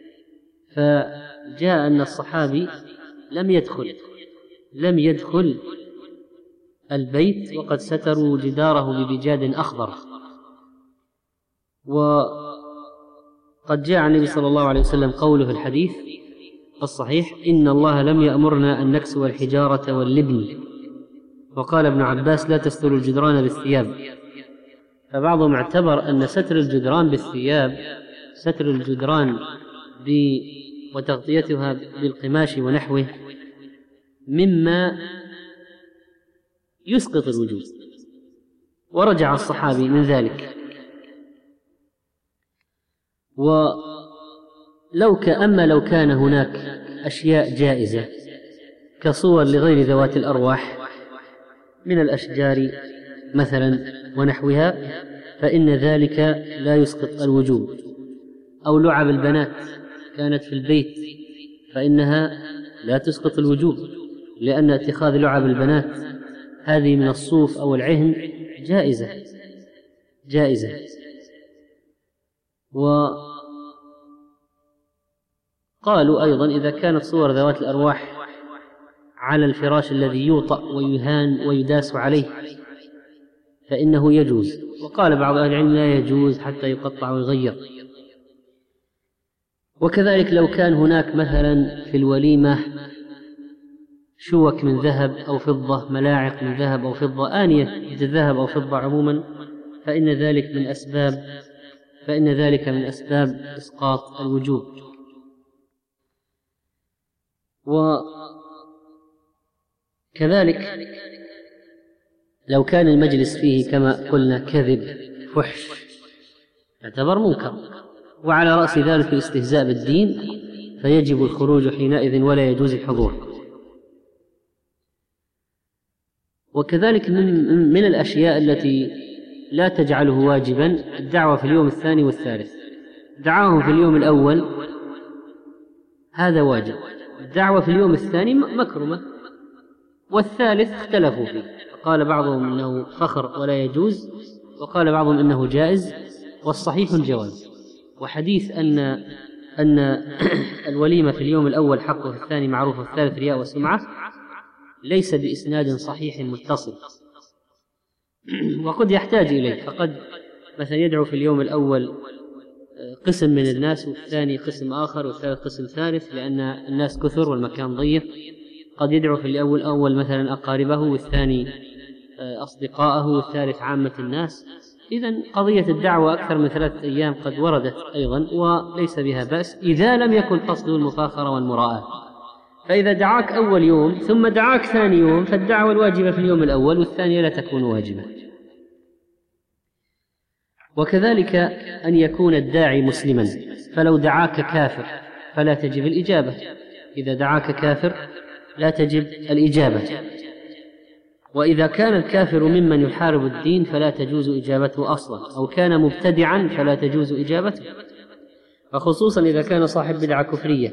فجاء أن الصحابي لم يدخل لم يدخل البيت وقد ستروا جداره ببجاد أخضر. وقد جاء عن النبي صلى الله عليه وسلم قوله في الحديث الصحيح: إن الله لم يأمرنا أن نكسو الحجارة واللبن. وقال ابن عباس: لا تستروا الجدران بالثياب. فبعضهم اعتبر أن ستر الجدران بالثياب، ستر الجدران ب... وتغطيتها بالقماش ونحوه، مما يسقط الوجوب، ورجع الصحابي من ذلك. ولو كأما لو كان هناك أشياء جائزة كصور لغير ذوات الأرواح من الأشجار مثلا ونحوها، فإن ذلك لا يسقط الوجوب. أو لعب البنات كانت في البيت فإنها لا تسقط الوجوب، لأن اتخاذ لعب البنات هذه من الصوف أو العهن جائزة جائزة وقالوا أيضا إذا كانت صور ذوات الأرواح على الفراش الذي يوطأ ويهان ويداس عليه فإنه يجوز. وقال بعض أهل العلم لا يجوز حتى يقطع ويغير. وكذلك لو كان هناك مثلا في الوليمة شوك من ذهب أو فضة، ملاعق من ذهب أو فضة، آنية من ذهب أو فضة عموما، فإن ذلك من أسباب فإن ذلك من أسباب إسقاط الوجوب. وكذلك لو كان المجلس فيه كما قلنا كذب فحش يعتبر منكر، وعلى رأس ذلك الاستهزاء بالدين، فيجب الخروج حينئذ ولا يجوز الحضور. وكذلك من, من الأشياء التي لا تجعله واجبا الدعوة في اليوم الثاني والثالث. دعاهم في اليوم الأول هذا واجب، الدعوة في اليوم الثاني مكرمة، والثالث اختلفوا فيه، قال بعضهم إنه فخر ولا يجوز، وقال بعضهم إنه جائز، والصحيح الجواز. وحديث أن أن الوليمة في اليوم الأول حق وفي الثاني معروف وفي الثالث رياء وسمعة ليس بإسناد صحيح متصل، وقد يحتاج إليه. فقد مثلا يدعو في اليوم الأول قسم من الناس، والثاني قسم آخر، والثالث قسم ثالث، لأن الناس كثر والمكان ضيق. قد يدعو في الأول أول مثلا أقاربه، والثاني أصدقائه، والثالث عامة الناس. إذن قضية الدعوة أكثر من ثلاثة أيام قد وردت أيضا، وليس بها بأس إذا لم يكن قصده المفاخرة والمراءة. فإذا دعاك أول يوم ثم دعاك ثاني يوم، فالدعوة الواجبة في اليوم الأول، والثانية لا تكون واجبة. وكذلك أن يكون الداعي مسلما، فلو دعاك كافر فلا تجب الإجابة. إذا دعاك كافر لا تجب الإجابة. وإذا كان الكافر ممن يحارب الدين فلا تجوز إجابته أصلا، أو كان مبتدعا فلا تجوز إجابته، وخصوصا إذا كان صاحب بدعة كفرية.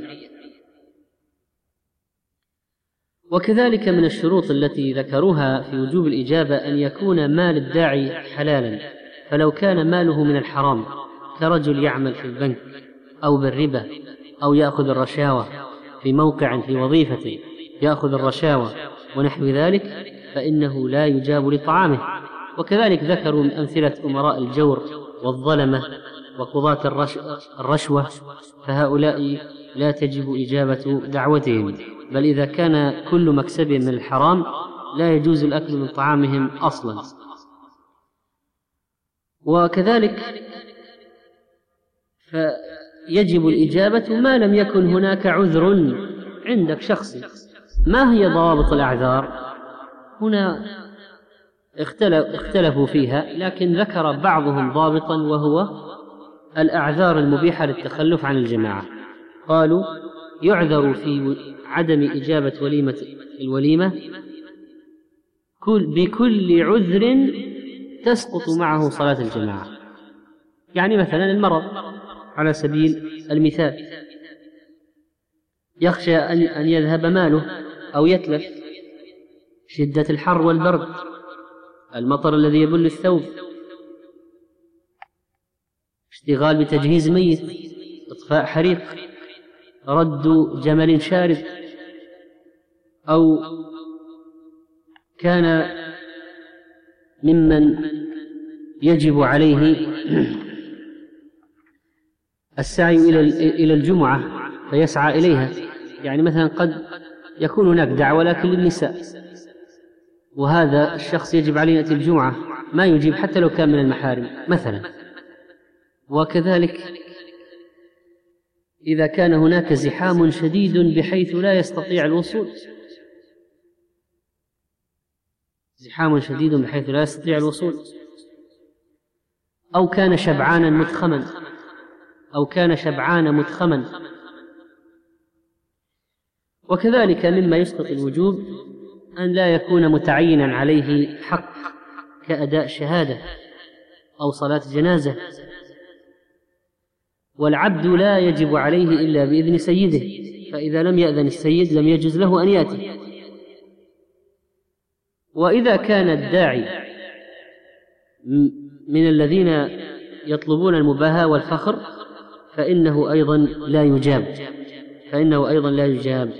وكذلك من الشروط التي ذكروها في وجوب الإجابة أن يكون مال الداعي حلالا، فلو كان ماله من الحرام كرجل يعمل في البنك أو بالربا أو يأخذ الرشاوى في موقع في وظيفة يأخذ الرشاوى ونحو ذلك، فإنه لا يجاب لطعامه. وكذلك ذكروا من أمثلة أمراء الجور والظلمة وقضاة الرشوة، فهؤلاء لا تجب إجابة دعوتهم، بل إذا كان كل مكسب من الحرام لا يجوز الأكل من طعامهم أصلا. وكذلك فيجب الإجابة ما لم يكن هناك عذر عندك شخصي. ما هي ضوابط الأعذار؟ هنا اختلفوا فيها، لكن ذكر بعضهم ضابطا وهو الأعذار المبيحة للتخلف عن الجماعة. قالوا يعذر في عدم إجابة وليمة الوليمة بكل عذر تسقط معه صلاة الجماعة. يعني مثلا المرض على سبيل المثال، يخشى أن يذهب ماله أو يتلف، شدة الحر والبرد، المطر الذي يبل الثوب، اشتغال بتجهيز ميت، إطفاء حريق، رد جمل شارد، أو كان ممن يجب عليه السعي إلى الجمعة فيسعى إليها. يعني مثلا قد يكون هناك دعوة لكن للنساء، وهذا الشخص يجب عليه يأتي الجمعة، ما يجيب حتى لو كان من المحارم مثلا. وكذلك إذا كان هناك زحام شديد بحيث لا يستطيع الوصول، زحام شديد بحيث لا يستطيع الوصول، أو كان شبعانا متخما أو كان شبعان متخما. وكذلك مما يسقط الوجوب أن لا يكون متعينا عليه حق كأداء شهادة أو صلاة جنازة، والعبد لا يجب عليه إلا بإذن سيده، فإذا لم يأذن السيد لم يجوز له أن يأتي. وإذا كان الداعي من الذين يطلبون المباهاة والفخر فإنه أيضا لا يجاب فإنه أيضا لا يجاب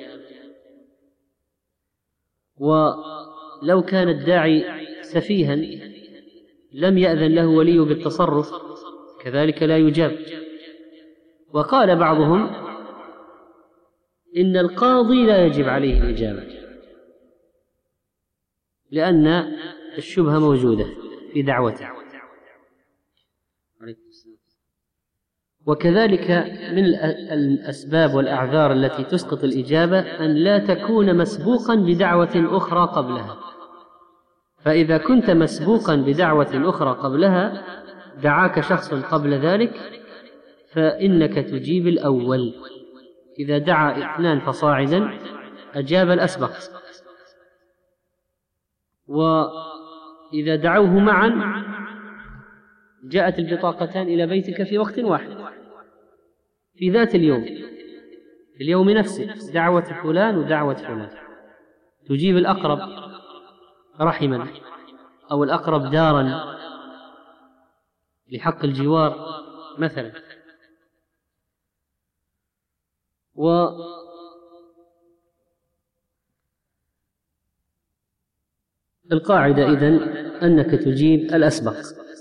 ولو كان الداعي سفيها لم يأذن له ولي بالتصرف كذلك لا يجاب. وقال بعضهم إن القاضي لا يجب عليه الإجابة لأن الشبهة موجودة في دعوته. وكذلك من الأسباب والأعذار التي تسقط الإجابة أن لا تكون مسبوقا بدعوة أخرى قبلها، فإذا كنت مسبوقا بدعوة أخرى قبلها دعاك شخص قبل ذلك فإنك تجيب الأول. إذا دعا اثنان فصاعدا أجاب الأسبق، وإذا دعوه معا جاءت البطاقتان إلى بيتك في وقت واحد في ذات اليوم، في اليوم نفسه، دعوة فلان ودعوة فلان، تجيب الأقرب رحما أو الأقرب دارا لحق الجوار مثلا. والقاعدة إذن أنك تجيب الأسبق.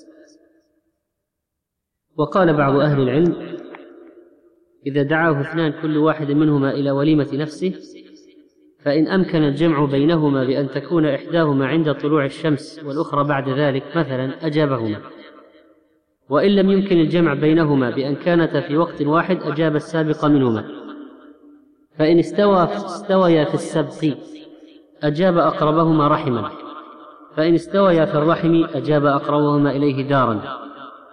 وقال بعض أهل العلم إذا دعاه اثنان كل واحد منهما إلى وليمة نفسه فإن أمكن الجمع بينهما بأن تكون إحداهما عند طلوع الشمس والأخرى بعد ذلك مثلا أجابهما، وإن لم يمكن الجمع بينهما بأن كانتا في وقت واحد أجاب السابق منهما، فإن استوى استويا في السبق أجاب أقربهما رحما، فإن استويا في الرحم أجاب أقربهما إليه دارا.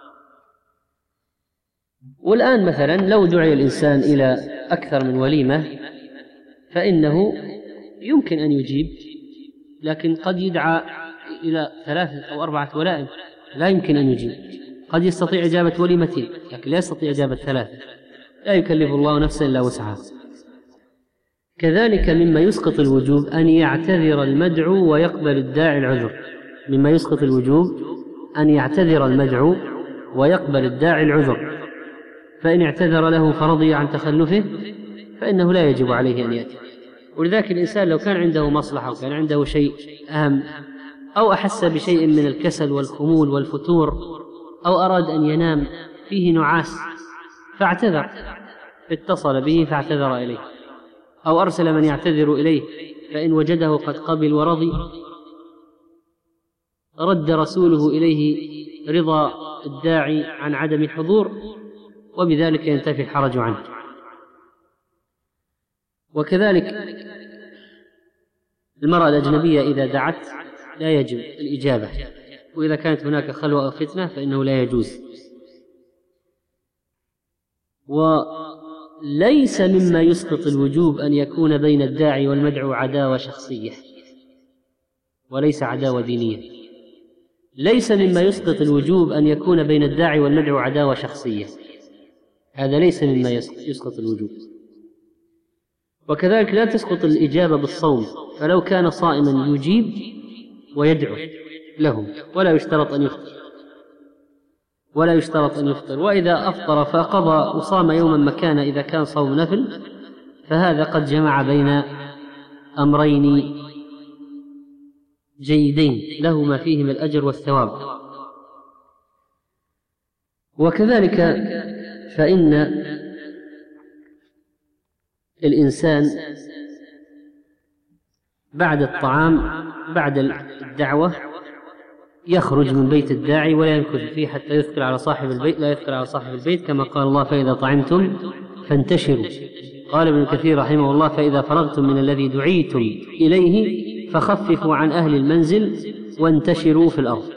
والآن مثلا لو دعي الإنسان إلى أكثر من وليمة فإنه يمكن أن يجيب، لكن قد يدعى إلى ثلاثة أو أربعة ولائم لا يمكن أن يجيب. قد يستطيع إجابة وليمتين لكن لا يستطيع إجابة ثلاثة، لا يكلف الله نفسا إلا وسعها. كذلك مما يسقط الوجوب أن يعتذر المدعو ويقبل الداعي العذر. مما يسقط الوجوب أن يعتذر المدعو ويقبل الداعي العذر، فإن اعتذر له فرضي عن تخلفه فإنه لا يجب عليه أن يأتي. ولذلك الإنسان لو كان عنده مصلحة وكان عنده شيء أهم أو أحس بشيء من الكسل والخمول والفتور أو أراد أن ينام فيه نعاس فاعتذر، اتصل به فاعتذر إليه أو أرسل من يعتذر إليه، فإن وجده قد قبل ورضي رد رسوله إليه رضا الداعي عن عدم الحضور، وبذلك ينتفي الحرج عنه. وكذلك المرأة الأجنبية إذا دعت لا يجب الإجابة، وإذا كانت هناك خلوة أو فتنة فإنه لا يجوز. وليس مما يسقط الوجوب أن يكون بين الداعي والمدعو عداوة شخصية، وليس عداوة دينية. ليس مما يسقط الوجوب أن يكون بين الداعي والمدعو عداوة شخصية، هذا ليس مما يسقط الوجوب. وكذلك لا تسقط الإجابة بالصوم، فلو كان صائما يجيب ويدعو لهم، ولا يشترط أن يفطر ولا يشترط أن يفطر وإذا أفطر فقضى وصام يوما مكان إذا كان صوم نفل، فهذا قد جمع بين أمرين جيدين لهما فيهما الأجر والثواب. وكذلك فإن الإنسان بعد الطعام بعد الدعوة يخرج من بيت الداعي ولا يمكث فيه حتى يثقل على صاحب البيت لا يثقل على صاحب البيت، كما قال الله: فإذا طعمتم فانتشروا. قال ابن كثير رحمه الله: فإذا فرغتم من الذي دعيتم إليه فخففوا عن أهل المنزل وانتشروا في الأرض.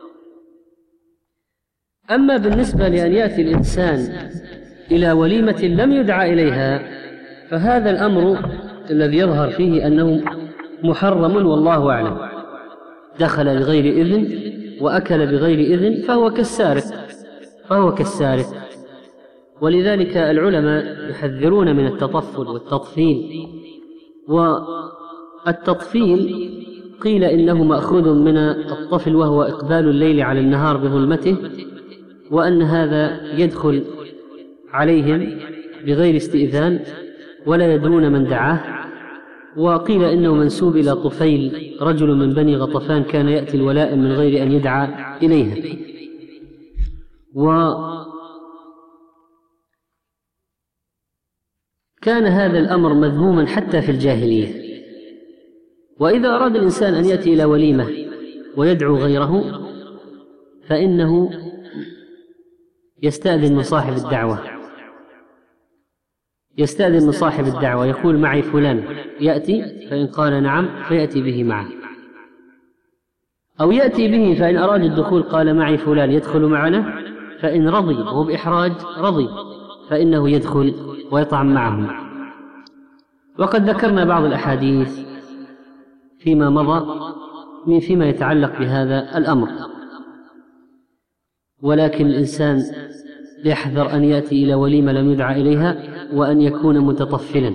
أما بالنسبة لأن يأتي الإنسان إلى وليمة لم يدعى إليها، فهذا الأمر الذي يظهر فيه أنه محرم والله أعلم. دخل بغير إذن وأكل بغير إذن فهو كالسارق فهو كالسارق ولذلك العلماء يحذرون من التطفل والتطفيل. والتطفيل قيل إنه مأخوذ من الطفل وهو إقبال الليل على النهار بظلمته، وأن هذا يدخل عليهم بغير استئذان ولا يدرون من دعاه. وقيل إنه منسوب إلى طفيل رجل من بني غطفان كان يأتي الولائم من غير أن يدعى إليها. وكان هذا الأمر مذموما حتى في الجاهلية. وإذا أراد الإنسان أن يأتي إلى وليمة ويدعو غيره فإنه يستأذن من صاحب الدعوة يستأذن من صاحب الدعوة يقول: معي فلان يأتي، فإن قال نعم فيأتي به معه، أو يأتي به فإن أراد الدخول قال: معي فلان يدخل معنا، فإن رضي وهو بإحراج رضي فإنه يدخل ويطعم معهم. وقد ذكرنا بعض الأحاديث فيما مضى من فيما يتعلق بهذا الأمر، ولكن الإنسان يحذر أن يأتي إلى وليمة لم يدعى إليها وأن يكون متطفلا.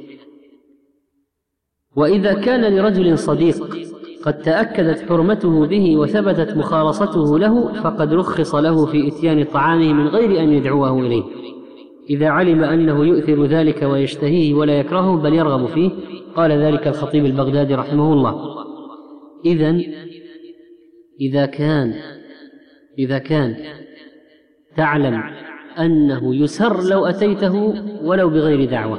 وإذا كان لرجل صديق قد تأكدت حرمته به وثبتت مخالصته له فقد رخص له في إتيان طعامه من غير أن يدعوه إليه، إذا علم أنه يؤثر ذلك ويشتهيه ولا يكرهه بل يرغب فيه. قال ذلك الخطيب البغدادي رحمه الله. إذن إذا كان إذا كان تعلم أنه يسر لو أتيته ولو بغير دعوة،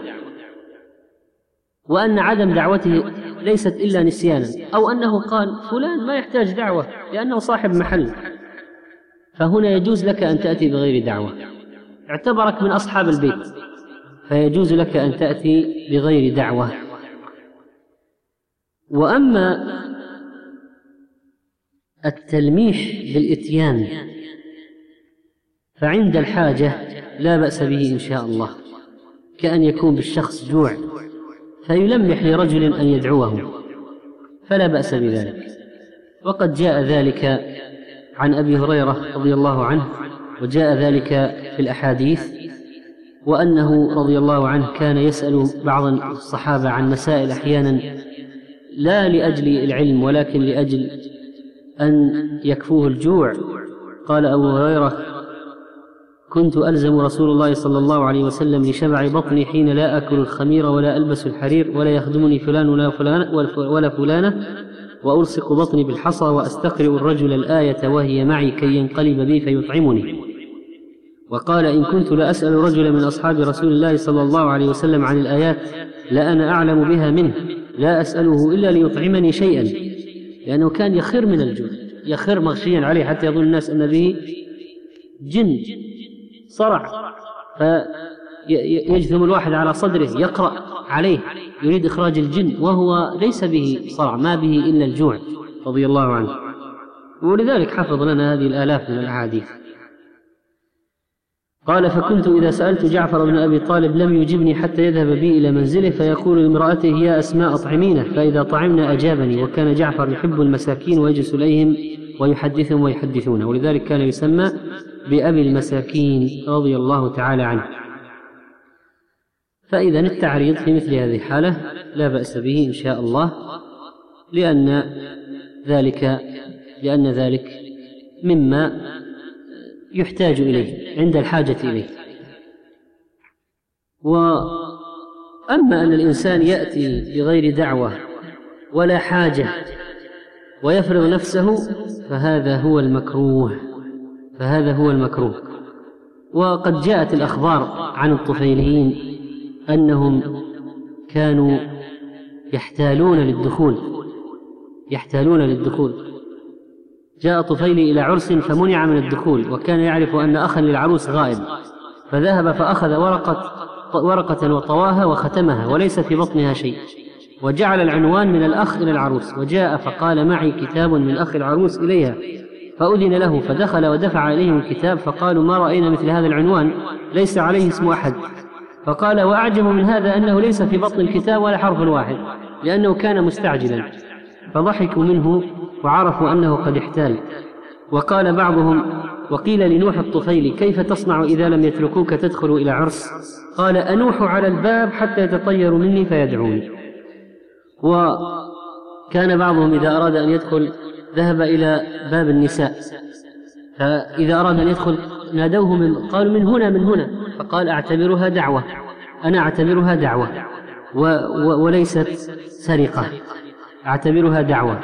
وأن عدم دعوته ليست إلا نسيانا، أو أنه قال فلان ما يحتاج دعوة لأنه صاحب محل، فهنا يجوز لك أن تأتي بغير دعوة. اعتبرك من أصحاب البيت فيجوز لك أن تأتي بغير دعوة. وأما التلميح بالإتيان فعند الحاجة لا بأس به إن شاء الله، كأن يكون بالشخص جوع فيلمح لرجل أن يدعوه فلا بأس بذلك. وقد جاء ذلك عن أبي هريرة رضي الله عنه، وجاء ذلك في الأحاديث، وأنه رضي الله عنه كان يسأل بعض الصحابة عن مسائل أحيانا لا لأجل العلم ولكن لأجل أن يكفوه الجوع. قال أبو هريرة: كنت ألزم رسول الله صلى الله عليه وسلم لشبع بطني حين لا أكل الخمير ولا ألبس الحرير ولا يخدمني فلان ولا فلانة, ولا فلانة وألصق بطني بالحصى وأستقرئ الرجل الآية وهي معي كي ينقلب بي فيطعمني. وقال: إن كنت لأسأل رجلا من أصحاب رسول الله صلى الله عليه وسلم عن الآيات لأنا أعلم بها منه، لا أسأله إلا ليطعمني شيئا، لأنه كان يخر من الجوع، يخر مغشيا عليه حتى يظن الناس أن به جن صرع يجثم الواحد على صدره يقرأ عليه يريد إخراج الجن وهو ليس به صرع، ما به إلا الجوع رضي الله عنه، ولذلك حفظ لنا هذه الآلاف من الأحاديث. قال: فكنت إذا سألت جعفر بن أبي طالب لم يجبني حتى يذهب بي إلى منزله فيقول لامرأته: يا أسماء أطعمينه، فإذا طعمنا أجابني. وكان جعفر يحب المساكين ويجلس إليهم ويحدثهم ويحدثونه، ولذلك كان يسمى بأبي المساكين رضي الله تعالى عنه. فإذا التعريض في مثل هذه الحالة لا بأس به إن شاء الله، لأن ذلك لأن ذلك مما يحتاج إليه عند الحاجة إليه. وأما أن الإنسان يأتي بغير دعوة ولا حاجة ويفرض نفسه فهذا هو المكروه فهذا هو المكروه وقد جاءت الأخبار عن الطفيليين أنهم كانوا يحتالون للدخول يحتالون للدخول جاء طفيلي إلى عرس فمنع من الدخول، وكان يعرف أن أخا للعروس غائب، فذهب فأخذ ورقة, ورقة وطواها وختمها وليس في بطنها شيء، وجعل العنوان من الأخ إلى العروس، وجاء فقال: معي كتاب من أخ العروس إليها، فأذن له فدخل ودفع إليهم الكتاب، فقالوا: ما رأينا مثل هذا العنوان، ليس عليه اسم أحد. فقال: وأعجب من هذا أنه ليس في بطن الكتاب ولا حرف واحد، لأنه كان مستعجلا، فضحكوا منه وعرفوا أنه قد احتال. وقال بعضهم: وقيل لنوح الطفيلي: كيف تصنع إذا لم يتركوك تدخل إلى عرس؟ قال: أنوح على الباب حتى يتطيروا مني فيدعوني. وكان بعضهم إذا أراد أن يدخل ذهب إلى باب النساء، فإذا أراد أن يدخل نادوه من قالوا: من هنا من هنا، فقال: أعتبرها دعوة أنا أعتبرها دعوة و و وليست سرقة، أعتبرها دعوة.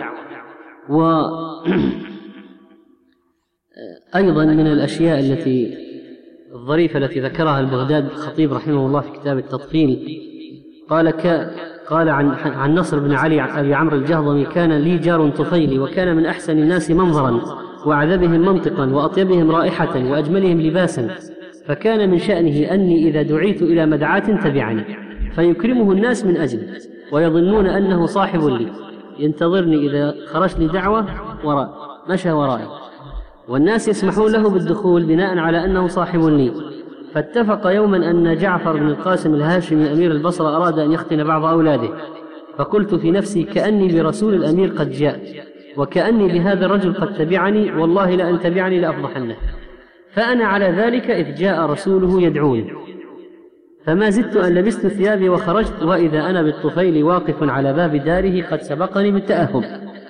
وأيضا من الأشياء التي الظريفة التي ذكرها البغداد الخطيب رحمه الله في كتاب التطفيل، قال ك قال عن, عن نصر بن علي عن أبي عمرو الجهضمي: كان لي جار طفيلي، وكان من أحسن الناس منظرا وأعذبهم منطقا وأطيبهم رائحة وأجملهم لباسا، فكان من شأنه أني إذا دعيت إلى مدعاة تبعني، فيكرمه الناس من أجل، ويظنون أنه صاحب لي، ينتظرني إذا خرجت لي دعوة وراء مشى ورائي، والناس يسمحون له بالدخول بناء على أنه صاحب لي. فاتفق يوما أن جعفر بن القاسم الهاشمي أمير البصرة أراد أن يختن بعض أولاده، فقلت في نفسي: كأني برسول الأمير قد جاء، وكأني بهذا الرجل قد تبعني، والله لأن تبعني لأفضحنه. فأنا على ذلك إذ جاء رسوله يدعوني، فما زدت أن لبست ثيابي وخرجت، وإذا أنا بالطفيل واقف على باب داره قد سبقني بالتأهب،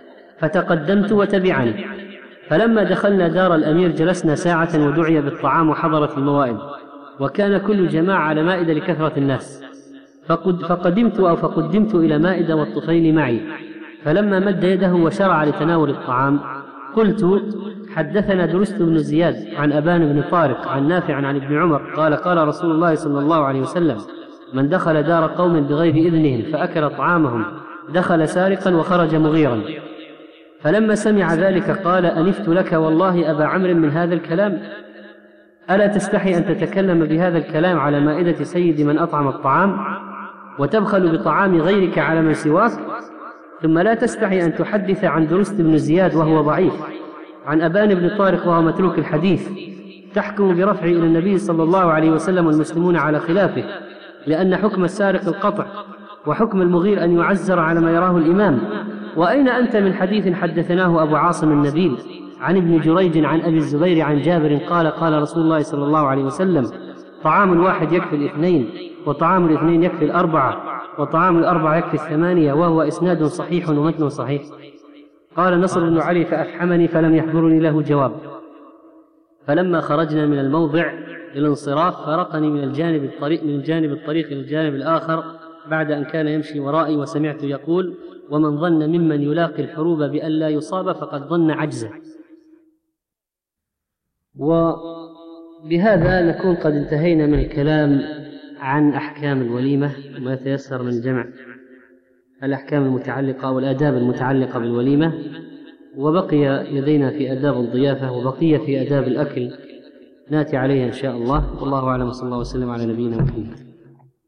فتقدمت وتبعني. فلما دخلنا دار الأمير جلسنا ساعة ودعي بالطعام وحضرت الموائد، وكان كل جماعة على مائدة لكثرة الناس، فقد فقدمت أو فقدمت إلى مائدة والطفيل معي، فلما مد يده وشرع لتناول الطعام قلت: حدثنا درست بن زياد عن أبان بن طارق عن نافع عن ابن عمر قال: قال رسول الله صلى الله عليه وسلم: من دخل دار قوم بغير إذنهم فأكل طعامهم دخل سارقا وخرج مغيرا. فلما سمع ذلك قال: أنفت لك والله أبا عمرو من هذا الكلام، ألا تستحي أن تتكلم بهذا الكلام على مائدة سيد من أطعم الطعام، وتبخل بطعام غيرك على من سواك؟ ثم لا تستحي أن تحدث عن درست بن زياد وهو ضعيف، عن أبان بن طارق وهو متروك الحديث، تحكم برفعه إلى النبي صلى الله عليه وسلم والمسلمون على خلافه، لأن حكم السارق القطع، وحكم المغير أن يعزر على ما يراه الإمام. وأين أنت من حديث حدثناه أبو عاصم النبيل عن ابن جريج عن أبي الزبير عن جابر قال: قال رسول الله صلى الله عليه وسلم: طعام الواحد يكفي الاثنين، وطعام الاثنين يكفي الأربعة، وطعام الأربعة يكفي الثمانية، وهو إسناد صحيح ومتن صحيح. قال نصر بن علي: فأفحمني فلم يحضرني له جواب. فلما خرجنا من الموضع للانصراف فرقني من الجانب الطريق من جانب الطريق إلى الجانب الآخر بعد أن كان يمشي ورائي، وسمعت يقول: ومن ظن ممن يلاقي الحروب بأن لا يصاب فقد ظن عجزه. وبهذا نكون قد انتهينا من الكلام عن أحكام الوليمة وما يتيسر من جمع الأحكام المتعلقة والآداب المتعلقة بالوليمة، وبقي لدينا في آداب الضيافة وبقي في آداب الأكل ناتي عليها إن شاء الله. والله أعلم، صلى الله وسلم على نبينا محمد.